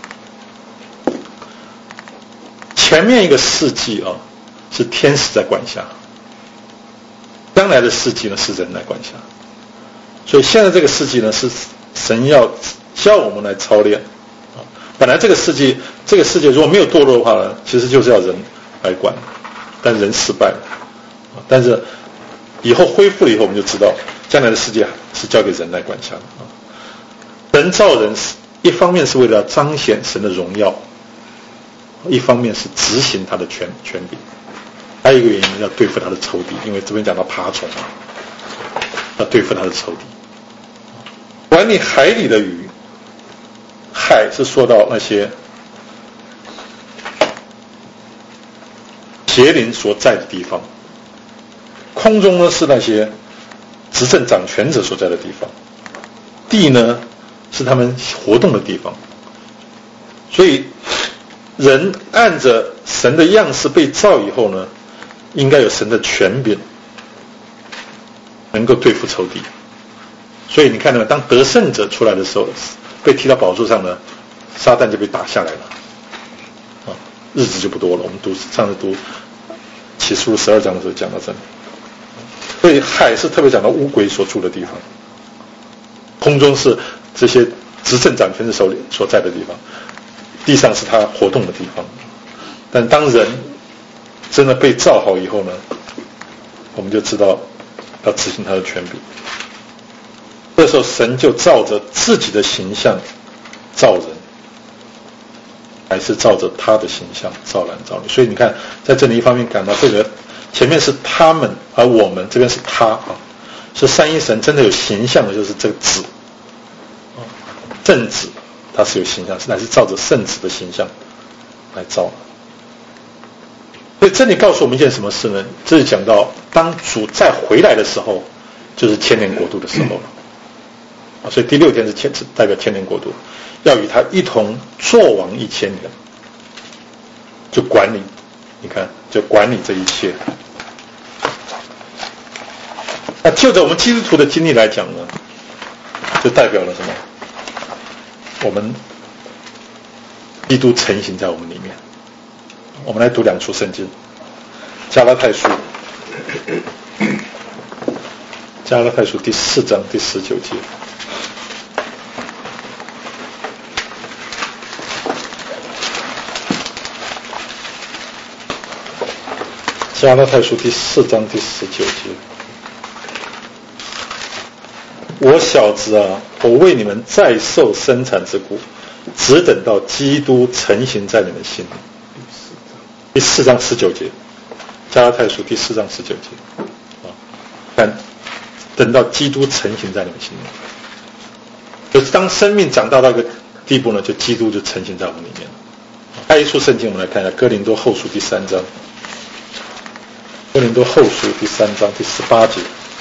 前面一个世纪啊，是天使在管辖，将来的世纪呢是人来管辖。所以现在这个世纪呢是神要教我们来操练啊。本来这个世纪这个世界如果没有堕落的话呢，其实就是要人来管，但人失败了。但是以后恢复了以后，我们就知道将来的世界是交给人来管辖的啊。人造人一方面是为了彰显神的荣耀，一方面是执行他的权权柄。还有一个原因要对付他的仇敌，因为这边讲到爬虫，要对付他的仇敌。管理海里的鱼，海是说到那些邪灵所在的地方，空中呢是那些执政掌权者所在的地方，地呢是他们活动的地方。所以人按着神的样式被造以后呢，应该有神的权柄，能够对付仇敌。所以你看到，当得胜者出来的时候，被提到宝座上呢，撒旦就被打下来了，啊，日子就不多了。我们读上次读启示录十二章的时候讲到这里。所以海是特别讲到乌鬼所住的地方，空中是这些执政掌权的首领所在的地方，地上是他活动的地方。但当人真的被造好以后呢，我们就知道要执行他的权柄。这时候神就照着自己的形象造人，还是照着他的形象造男造女。所以你看，在这里一方面感到这个前面是他们，而我们这边是他啊，是三一神真的有形象的，就是这个子，正子，他是有形象，乃是照着圣子的形象来造的。所以这里告诉我们一件什么事呢？这是讲到当主再回来的时候，就是千年国度的时候了。啊，所以第六天是千，是代表千年国度，要与他一同作王一千年，就管理，你看，就管理这一切。那就着我们基督徒的经历来讲呢，就代表了什么？我们基督成型在我们里面。我们来读两处圣经，加拉太书，加拉太书第四章第十九节。加拉太书第四章第十九节，我小子啊，我为你们再受生产之苦，只等到基督成型在你们心里。第四章十九节，加拉太书第四章十九节，啊，看，等到基督成型在你们心里，就是当生命长大到一个地步呢，就基督就成型在我们里面了。还有一处圣经，我们来看一下哥林多后书第三章。哥林多后书第三章第十八节，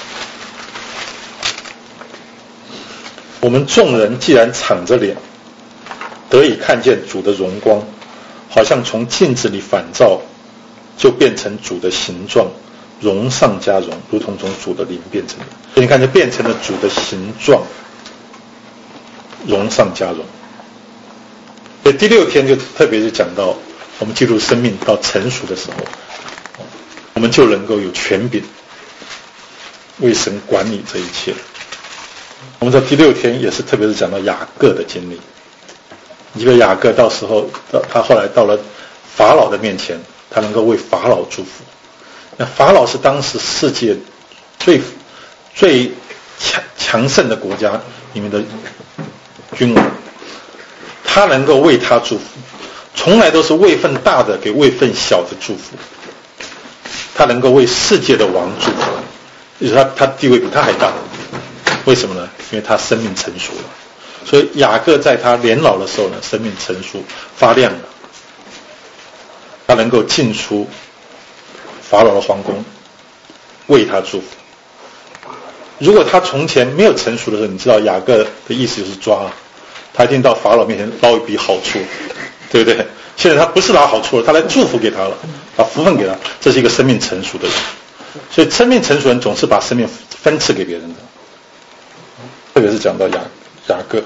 我们众人既然敞着脸，得以看见主的荣光，好像从镜子里反照，就变成主的形状，荣上加荣，如同从主的灵变成的。所以你看，就变成了主的形状，荣上加荣。所以第六天就特别是讲到我们基督生命到成熟的时候，我们就能够有权柄为神管理这一切。我们在第六天也是特别是讲到雅各的经历。一个雅各到时候他后来到了法老的面前，他能够为法老祝福。那法老是当时世界最最强强盛的国家里面的君王，他能够为他祝福，从来都是位分大的给位分小的祝福。他能够为世界的王祝福，就是他他地位比他还大。为什么呢？因为他生命成熟了。所以雅各在他年老的时候呢，生命成熟发亮了，他能够进出法老的皇宫，为他祝福。如果他从前没有成熟的时候，你知道雅各的意思就是抓，他一定到法老面前捞一笔好处，对不对？现在他不是拿好处了，他来祝福给他了，把福分给他，这是一个生命成熟的人。所以生命成熟的人总是把生命分赐给别人的，特别是讲到雅雅各。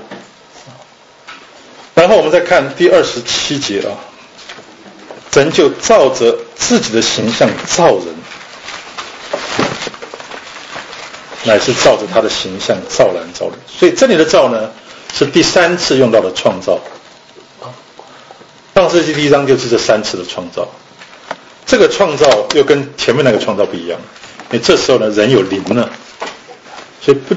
然后我们再看第二十七节啊，神就照着自己的形象造人，乃是照着他的形象造男造女。所以这里的造呢，是第三次用到的创造。创世纪第一章就是这三次的创造，这个创造又跟前面那个创造不一样，因为这时候呢人有灵了，所以不，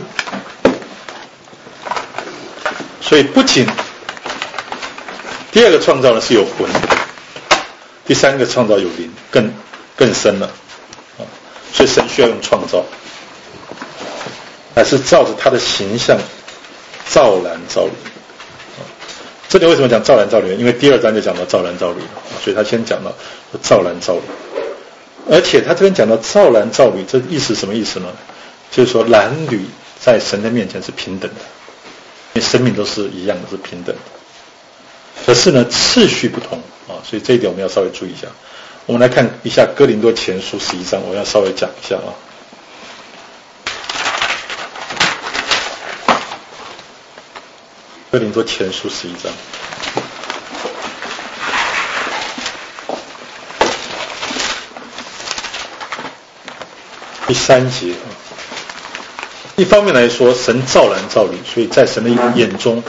所以不仅第二个创造呢是有魂，第三个创造有灵，更更深了，所以神需要用创造，还是照着他的形象造男造女。这里为什么讲造男造女？因为第二章就讲到造男造女，所以他先讲到造男造女。而且他这边讲到造男造女，这意思什么意思呢？就是说男女在神的面前是平等的，因为生命都是一样的，是平等的。可是呢次序不同啊，所以这一点我们要稍微注意一下。我们来看一下哥林多前书十一章，我要稍微讲一下啊。哥林多前书十一章第三节，一方面来说神造男造女，所以在神的眼中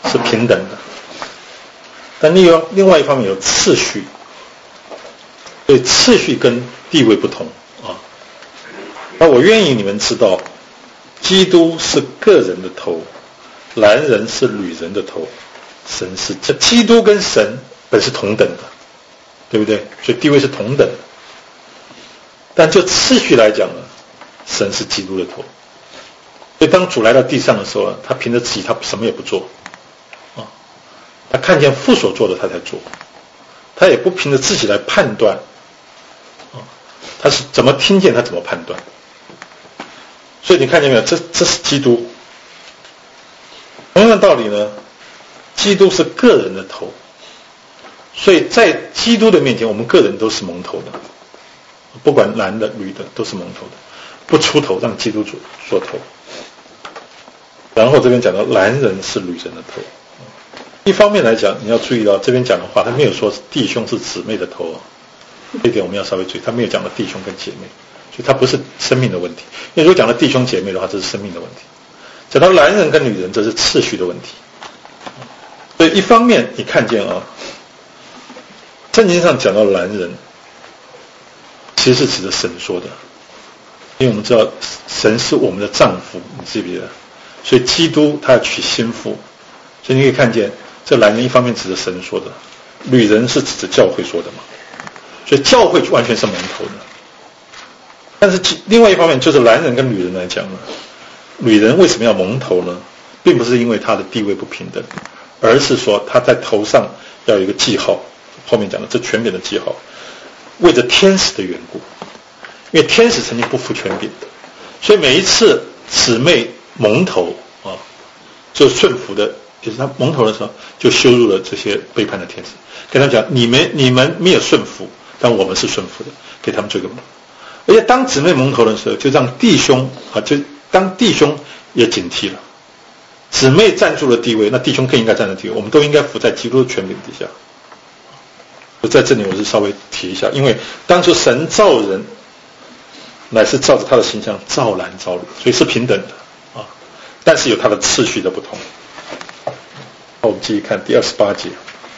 是平等的，但另外另外一方面有次序，所以次序跟地位不同啊。那我愿意你们知道，基督是个人的头，男人是女人的头，神是这基督跟神本是同等的，对不对？所以地位是同等的，但就次序来讲呢，神是基督的头。所以当主来到地上的时候，他凭着自己他什么也不做啊，他看见父所做的他才做，他也不凭着自己来判断啊，他是怎么听见他怎么判断。所以你看见没有，这这是基督。同样的道理呢，基督是个人的头，所以在基督的面前，我们个人都是蒙头的，不管男的女的都是蒙头的，不出头让基督做做头。然后这边讲到男人是女人的头，一方面来讲，你要注意到这边讲的话，他没有说弟兄是姊妹的头，这一点我们要稍微注意，他没有讲到弟兄跟姐妹，所以它不是生命的问题。因为如果讲到弟兄姐妹的话，这是生命的问题；讲到男人跟女人，这是次序的问题。所以一方面你看见啊，圣经上讲到男人，其实是指的神说的，因为我们知道神是我们的丈夫，你记不记得？所以基督他要娶新妇，所以你可以看见这男人一方面指着神说的，女人是指着教会说的嘛，所以教会完全是蒙头的。但是另外一方面就是男人跟女人来讲呢，女人为什么要蒙头呢？并不是因为她的地位不平等，而是说她在头上要有一个记号，后面讲的这权柄的记号，为着天使的缘故，因为天使曾经不服权柄的，所以每一次姊妹蒙头啊，就顺服的，就是他蒙头的时候，就羞辱了这些背叛的天使，跟他讲：你们你们没有顺服，但我们是顺服的，给他们这个。而且当姊妹蒙头的时候，就让弟兄啊，就当弟兄也警惕了。姊妹站住了地位，那弟兄更应该站在地位，我们都应该服在基督的权柄底下。在这里我是稍微提一下，因为当初神造人，乃是照着他的形象造男造女，所以是平等的。但是有它的次序的不同。我们继续看第二十八节，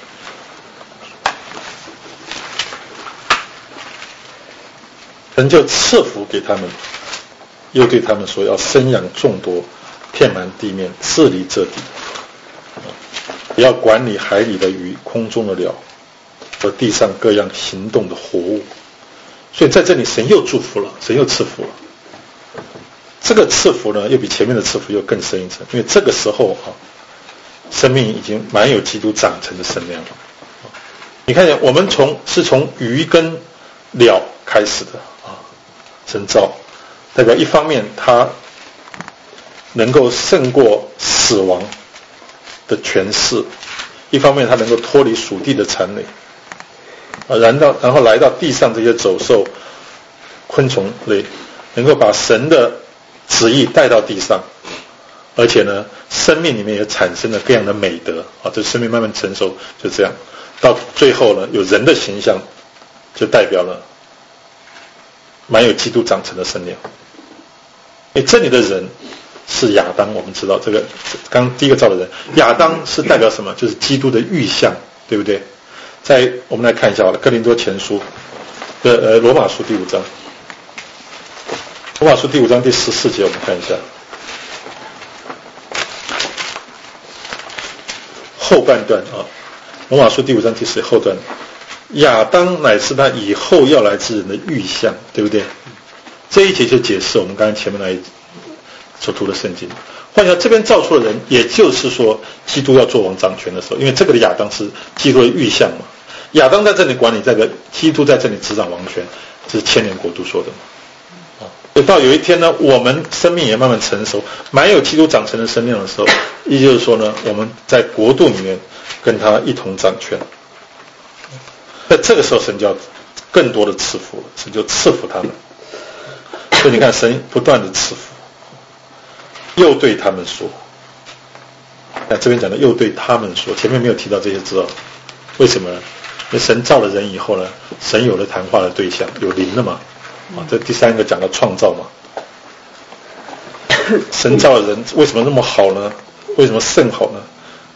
神就赐福给他们，又对他们说要生养众多，遍满地面，治理这地，也要管理海里的鱼，空中的鸟和地上各样行动的活物。所以在这里神又祝福了，神又赐福了。这个赐福呢，又比前面的赐福又更深一层，因为这个时候啊，生命已经蛮有基督长成的身量了。你看见我们从是从鱼跟鸟开始的啊，神造，代表一方面它能够胜过死亡的权势，一方面它能够脱离属地的残累啊，然后然后来到地上这些走兽、昆虫类，能够把神的旨意带到地上，而且呢，生命里面也产生了各样的美德啊，这生命慢慢成熟，就这样，到最后呢，有人的形象，就代表了蛮有基督长成的身量。因为这里的人是亚当，我们知道这个刚第一个造的人，亚当是代表什么？就是基督的预象，对不对？在我们来看一下好了，哥林多前书的呃罗马书第五章。罗马书第五章第十四节，我们看一下后半段啊。罗马书第五章第十后段，亚当乃是他以后要来之人的预象，对不对？这一节就解释我们刚才前面那一所读的圣经。换句话说，这边造出的人，也就是说基督要做王掌权的时候，因为这个的亚当是基督的预象嘛。亚当在这里管理这个，基督在这里执掌王权，这是千年国度说的嘛。到有一天呢，我们生命也慢慢成熟，蛮有基督长成的生命的时候，也就是说呢，我们在国度里面跟他一同掌权。在这个时候，神就要更多的赐福了，神就赐福他们。所以你看，神不断的赐福，又对他们说，那这边讲的又对他们说，前面没有提到这些字哦，为什么呢？因为神造了人以后呢，神有了谈话的对象，有灵了嘛。啊，这第三个讲到创造嘛，神造的人为什么那么好呢？为什么甚好呢？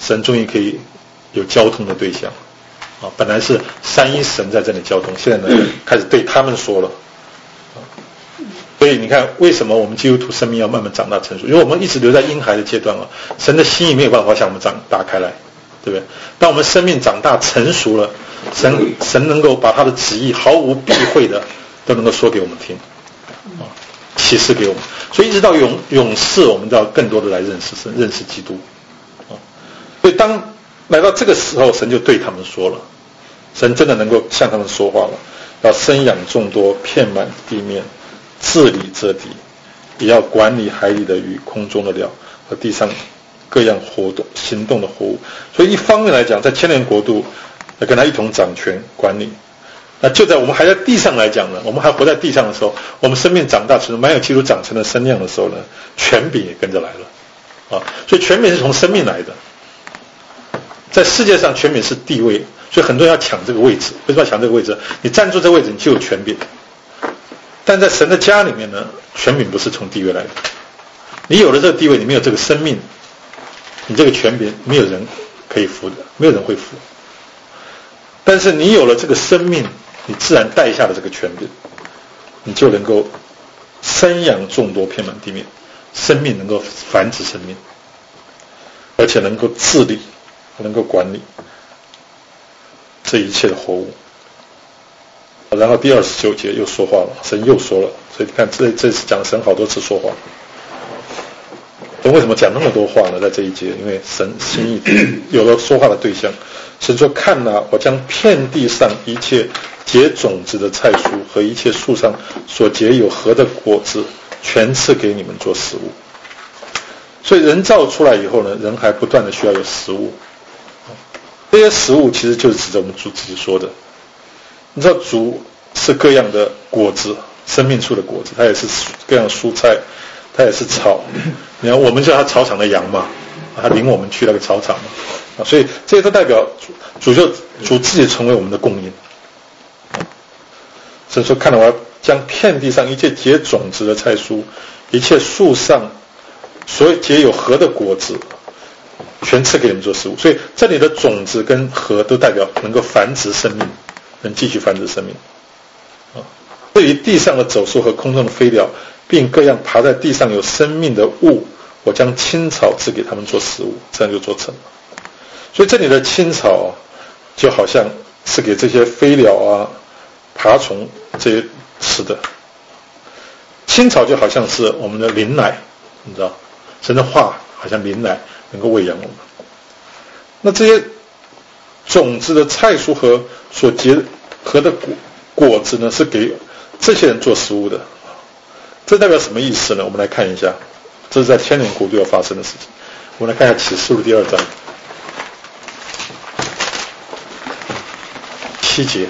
神终于可以有交通的对象啊！本来是三一神在这里交通，现在呢开始对他们说了。所以你看，为什么我们基督徒生命要慢慢长大成熟？因为我们一直留在婴孩的阶段啊，神的心意没有办法向我们长打开来，对不对？当我们生命长大成熟了，神神能够把他的旨意毫无避讳的都能够说给我们听，啊，启示给我们。所以一直到永永世，我们都要更多的来认识神，认识基督。啊，所以当来到这个时候，神就对他们说了，神真的能够向他们说话了，要生养众多，遍满地面。治理这地，也要管理海里的鱼、空中的鸟和地上各样活动行动的活物。所以一方面来讲，在千年国度要跟他一同掌权管理。那就在我们还在地上来讲呢，我们还活在地上的时候，我们生命长大成蛮有基督长成的身量的时候呢，权柄也跟着来了啊。所以权柄是从生命来的，在世界上权柄是地位，所以很多人要抢这个位置。为什么要抢这个位置？你站住这个位置，你就有权柄。但在神的家里面呢，权柄不是从地位来的。你有了这个地位，你没有这个生命，你这个权柄没有人可以服的，没有人会服。但是你有了这个生命，你自然带下了这个权柄，你就能够生养众多，遍满地面，生命能够繁殖生命，而且能够治理，能够管理这一切的活物。然后第二十九节又说话了，神又说了，所以你看这这次讲神好多次说话。神为什么讲那么多话呢？在这一节，因为神心意有了说话的对象。神说：“看哪，我将遍地上一切结种子的菜蔬和一切树上所结有核的果子，全赐给你们做食物。”所以人造出来以后呢，人还不断的需要有食物。这些食物其实就是指着我们主自己说的。你知道主是各样的果子，生命树的果子，它也是各样蔬菜，它也是草。你看我们叫它草场的羊嘛，他领我们去那个草场嘛，啊，所以这些都代表主就主自己成为我们的供应。所以说，看到我要将遍地上一切结种子的菜蔬，一切树上所有结有核的果子，全赐给你们做食物。所以这里的种子跟核都代表能够繁殖生命，能继续繁殖生命。啊，对于地上的走兽和空中的飞鸟，并各样爬在地上有生命的物，我将青草赐给他们做食物，这样就做成了。所以这里的青草就好像是给这些飞鸟啊、爬虫这些吃的。青草就好像是我们的灵奶，你知道，神的话好像灵奶，能够喂养我们。那这些种子的菜蔬和所结合的果果子呢，是给这些人做食物的。这代表什么意思呢？我们来看一下，这是在千年国度要发生的事情。我们来看一下启示录第二章七节。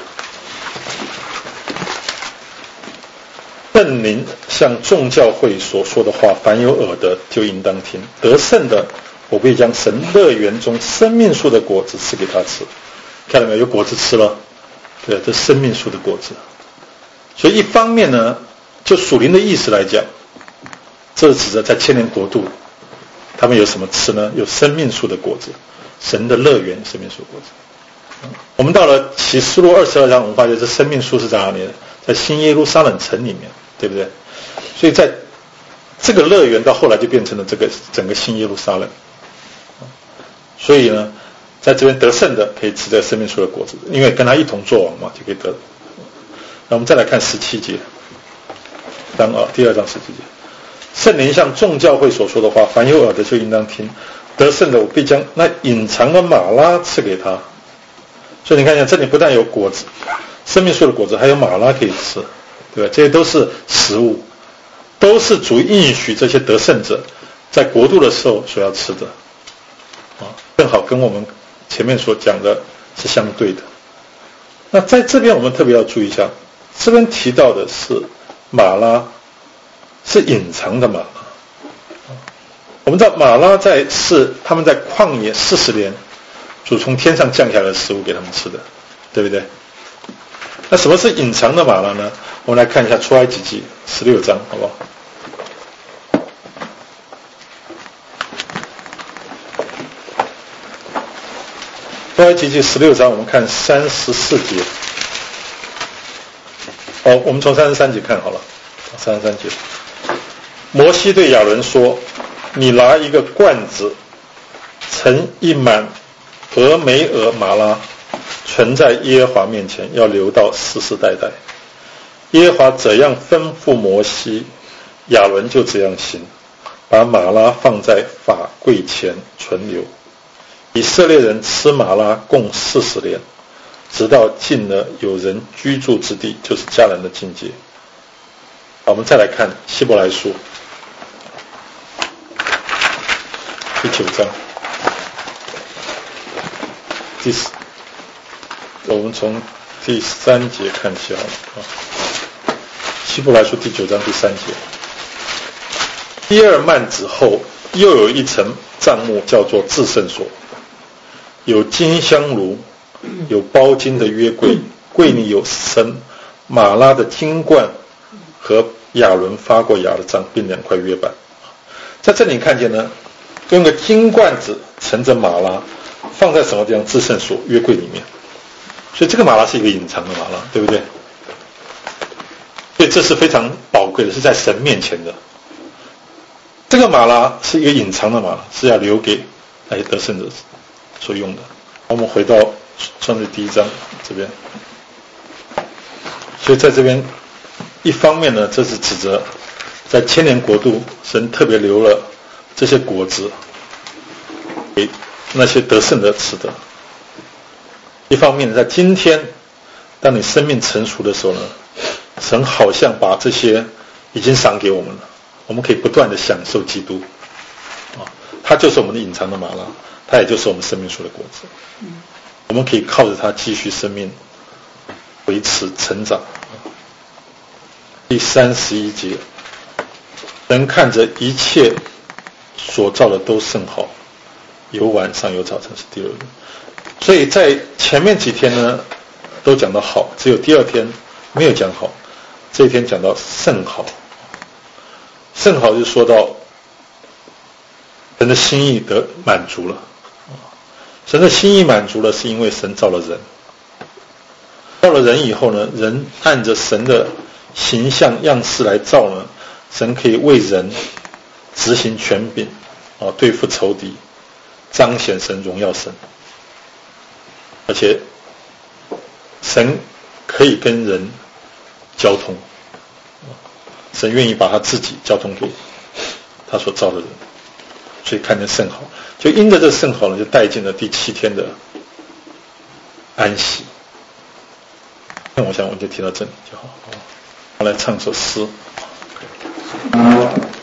圣灵向众教会所说的话，凡有耳的就应当听。得胜的，我必将神乐园中生命树的果子赐给他吃。看到没有？有果子吃了，对，这生命树的果子。所以一方面呢，就属灵的意思来讲，这指着在千年国度，他们有什么吃呢？有生命树的果子，神的乐园生命树果子。我们到了启示录二十二章，我们发现这生命树是在哪里呢？在新耶路撒冷城里面，对不对？所以在这个乐园到后来就变成了这个整个新耶路撒冷。所以呢，在这边得胜的可以吃这生命树的果子，因为跟他一同作王嘛，就可以得。那我们再来看十七节，当啊第二章十七节，圣灵向众教会所说的话，凡有耳的就应当听。得胜的，我必将那隐藏的马拉赐给他。所以你看一下，这里不但有果子，生命树的果子，还有马拉可以吃，对吧？这些都是食物，都是主应许这些得胜者在国度的时候所要吃的，啊，正好跟我们前面所讲的是相对的。那在这边我们特别要注意一下，这边提到的是马拉，是隐藏的马拉。我们知道马拉在是他们在旷野四十年，主从天上降下来的食物给他们吃的，对不对？那什么是隐藏的马拉呢？我们来看一下出埃及记十六章，好不好？ 出埃及记十六章，我们看三十四节。哦，我们从三十三节看好了。三十三节，摩西对亚伦说：“你拿一个罐子，盛一满俄梅尔玛拉，存在耶和华面前，要留到世世代代。耶和华怎样吩咐摩西，亚伦就这样行，把玛拉放在法柜前存留。以色列人吃玛拉共四十年，直到进了有人居住之地，就是迦南的境界。”好，我们再来看希伯来书第九章，第四，我们从第三节看起好了啊。希伯来书第九章第三节，耶尔曼子后又有一层帐幕，叫做至圣所，有金香炉，有包金的约柜，柜里有神玛拉的金冠和亚伦发过芽的杖，并两块约板。在这里看见呢，用个金罐子盛着玛拉，放在什么地方？至圣所约柜里面。所以这个玛拉是一个隐藏的玛拉，对不对？所以这是非常宝贵的，是在神面前的。这个玛拉是一个隐藏的玛拉，是要留给那些得胜者所用的。我们回到创世第一章这边，所以在这边一方面呢，这是指着在千年国度，神特别留了这些果子给那些得胜的吃的。一方面，在今天，当你生命成熟的时候呢，神好像把这些已经赏给我们了，我们可以不断的享受基督，啊，它就是我们的隐藏的玛拉，它也就是我们生命树的果子，我们可以靠着它继续生命维持成长。第三十一节，人看着一切所造的都甚好，有晚上有早晨，是第二日。所以在前面几天呢都讲到好，只有第二天没有讲好，这一天讲到甚好。甚好就说到神的心意得满足了，神的心意满足了，是因为神造了人，造了人以后呢，人按着神的形象样式来造呢，神可以为人执行权柄，啊，对付仇敌，彰显神，荣耀神。而且神可以跟人交通，神愿意把他自己交通给他所造的人，所以看见甚好，就因着这甚好呢，就带进了第七天的安息。那我想我们就提到这里就好，我来唱首诗。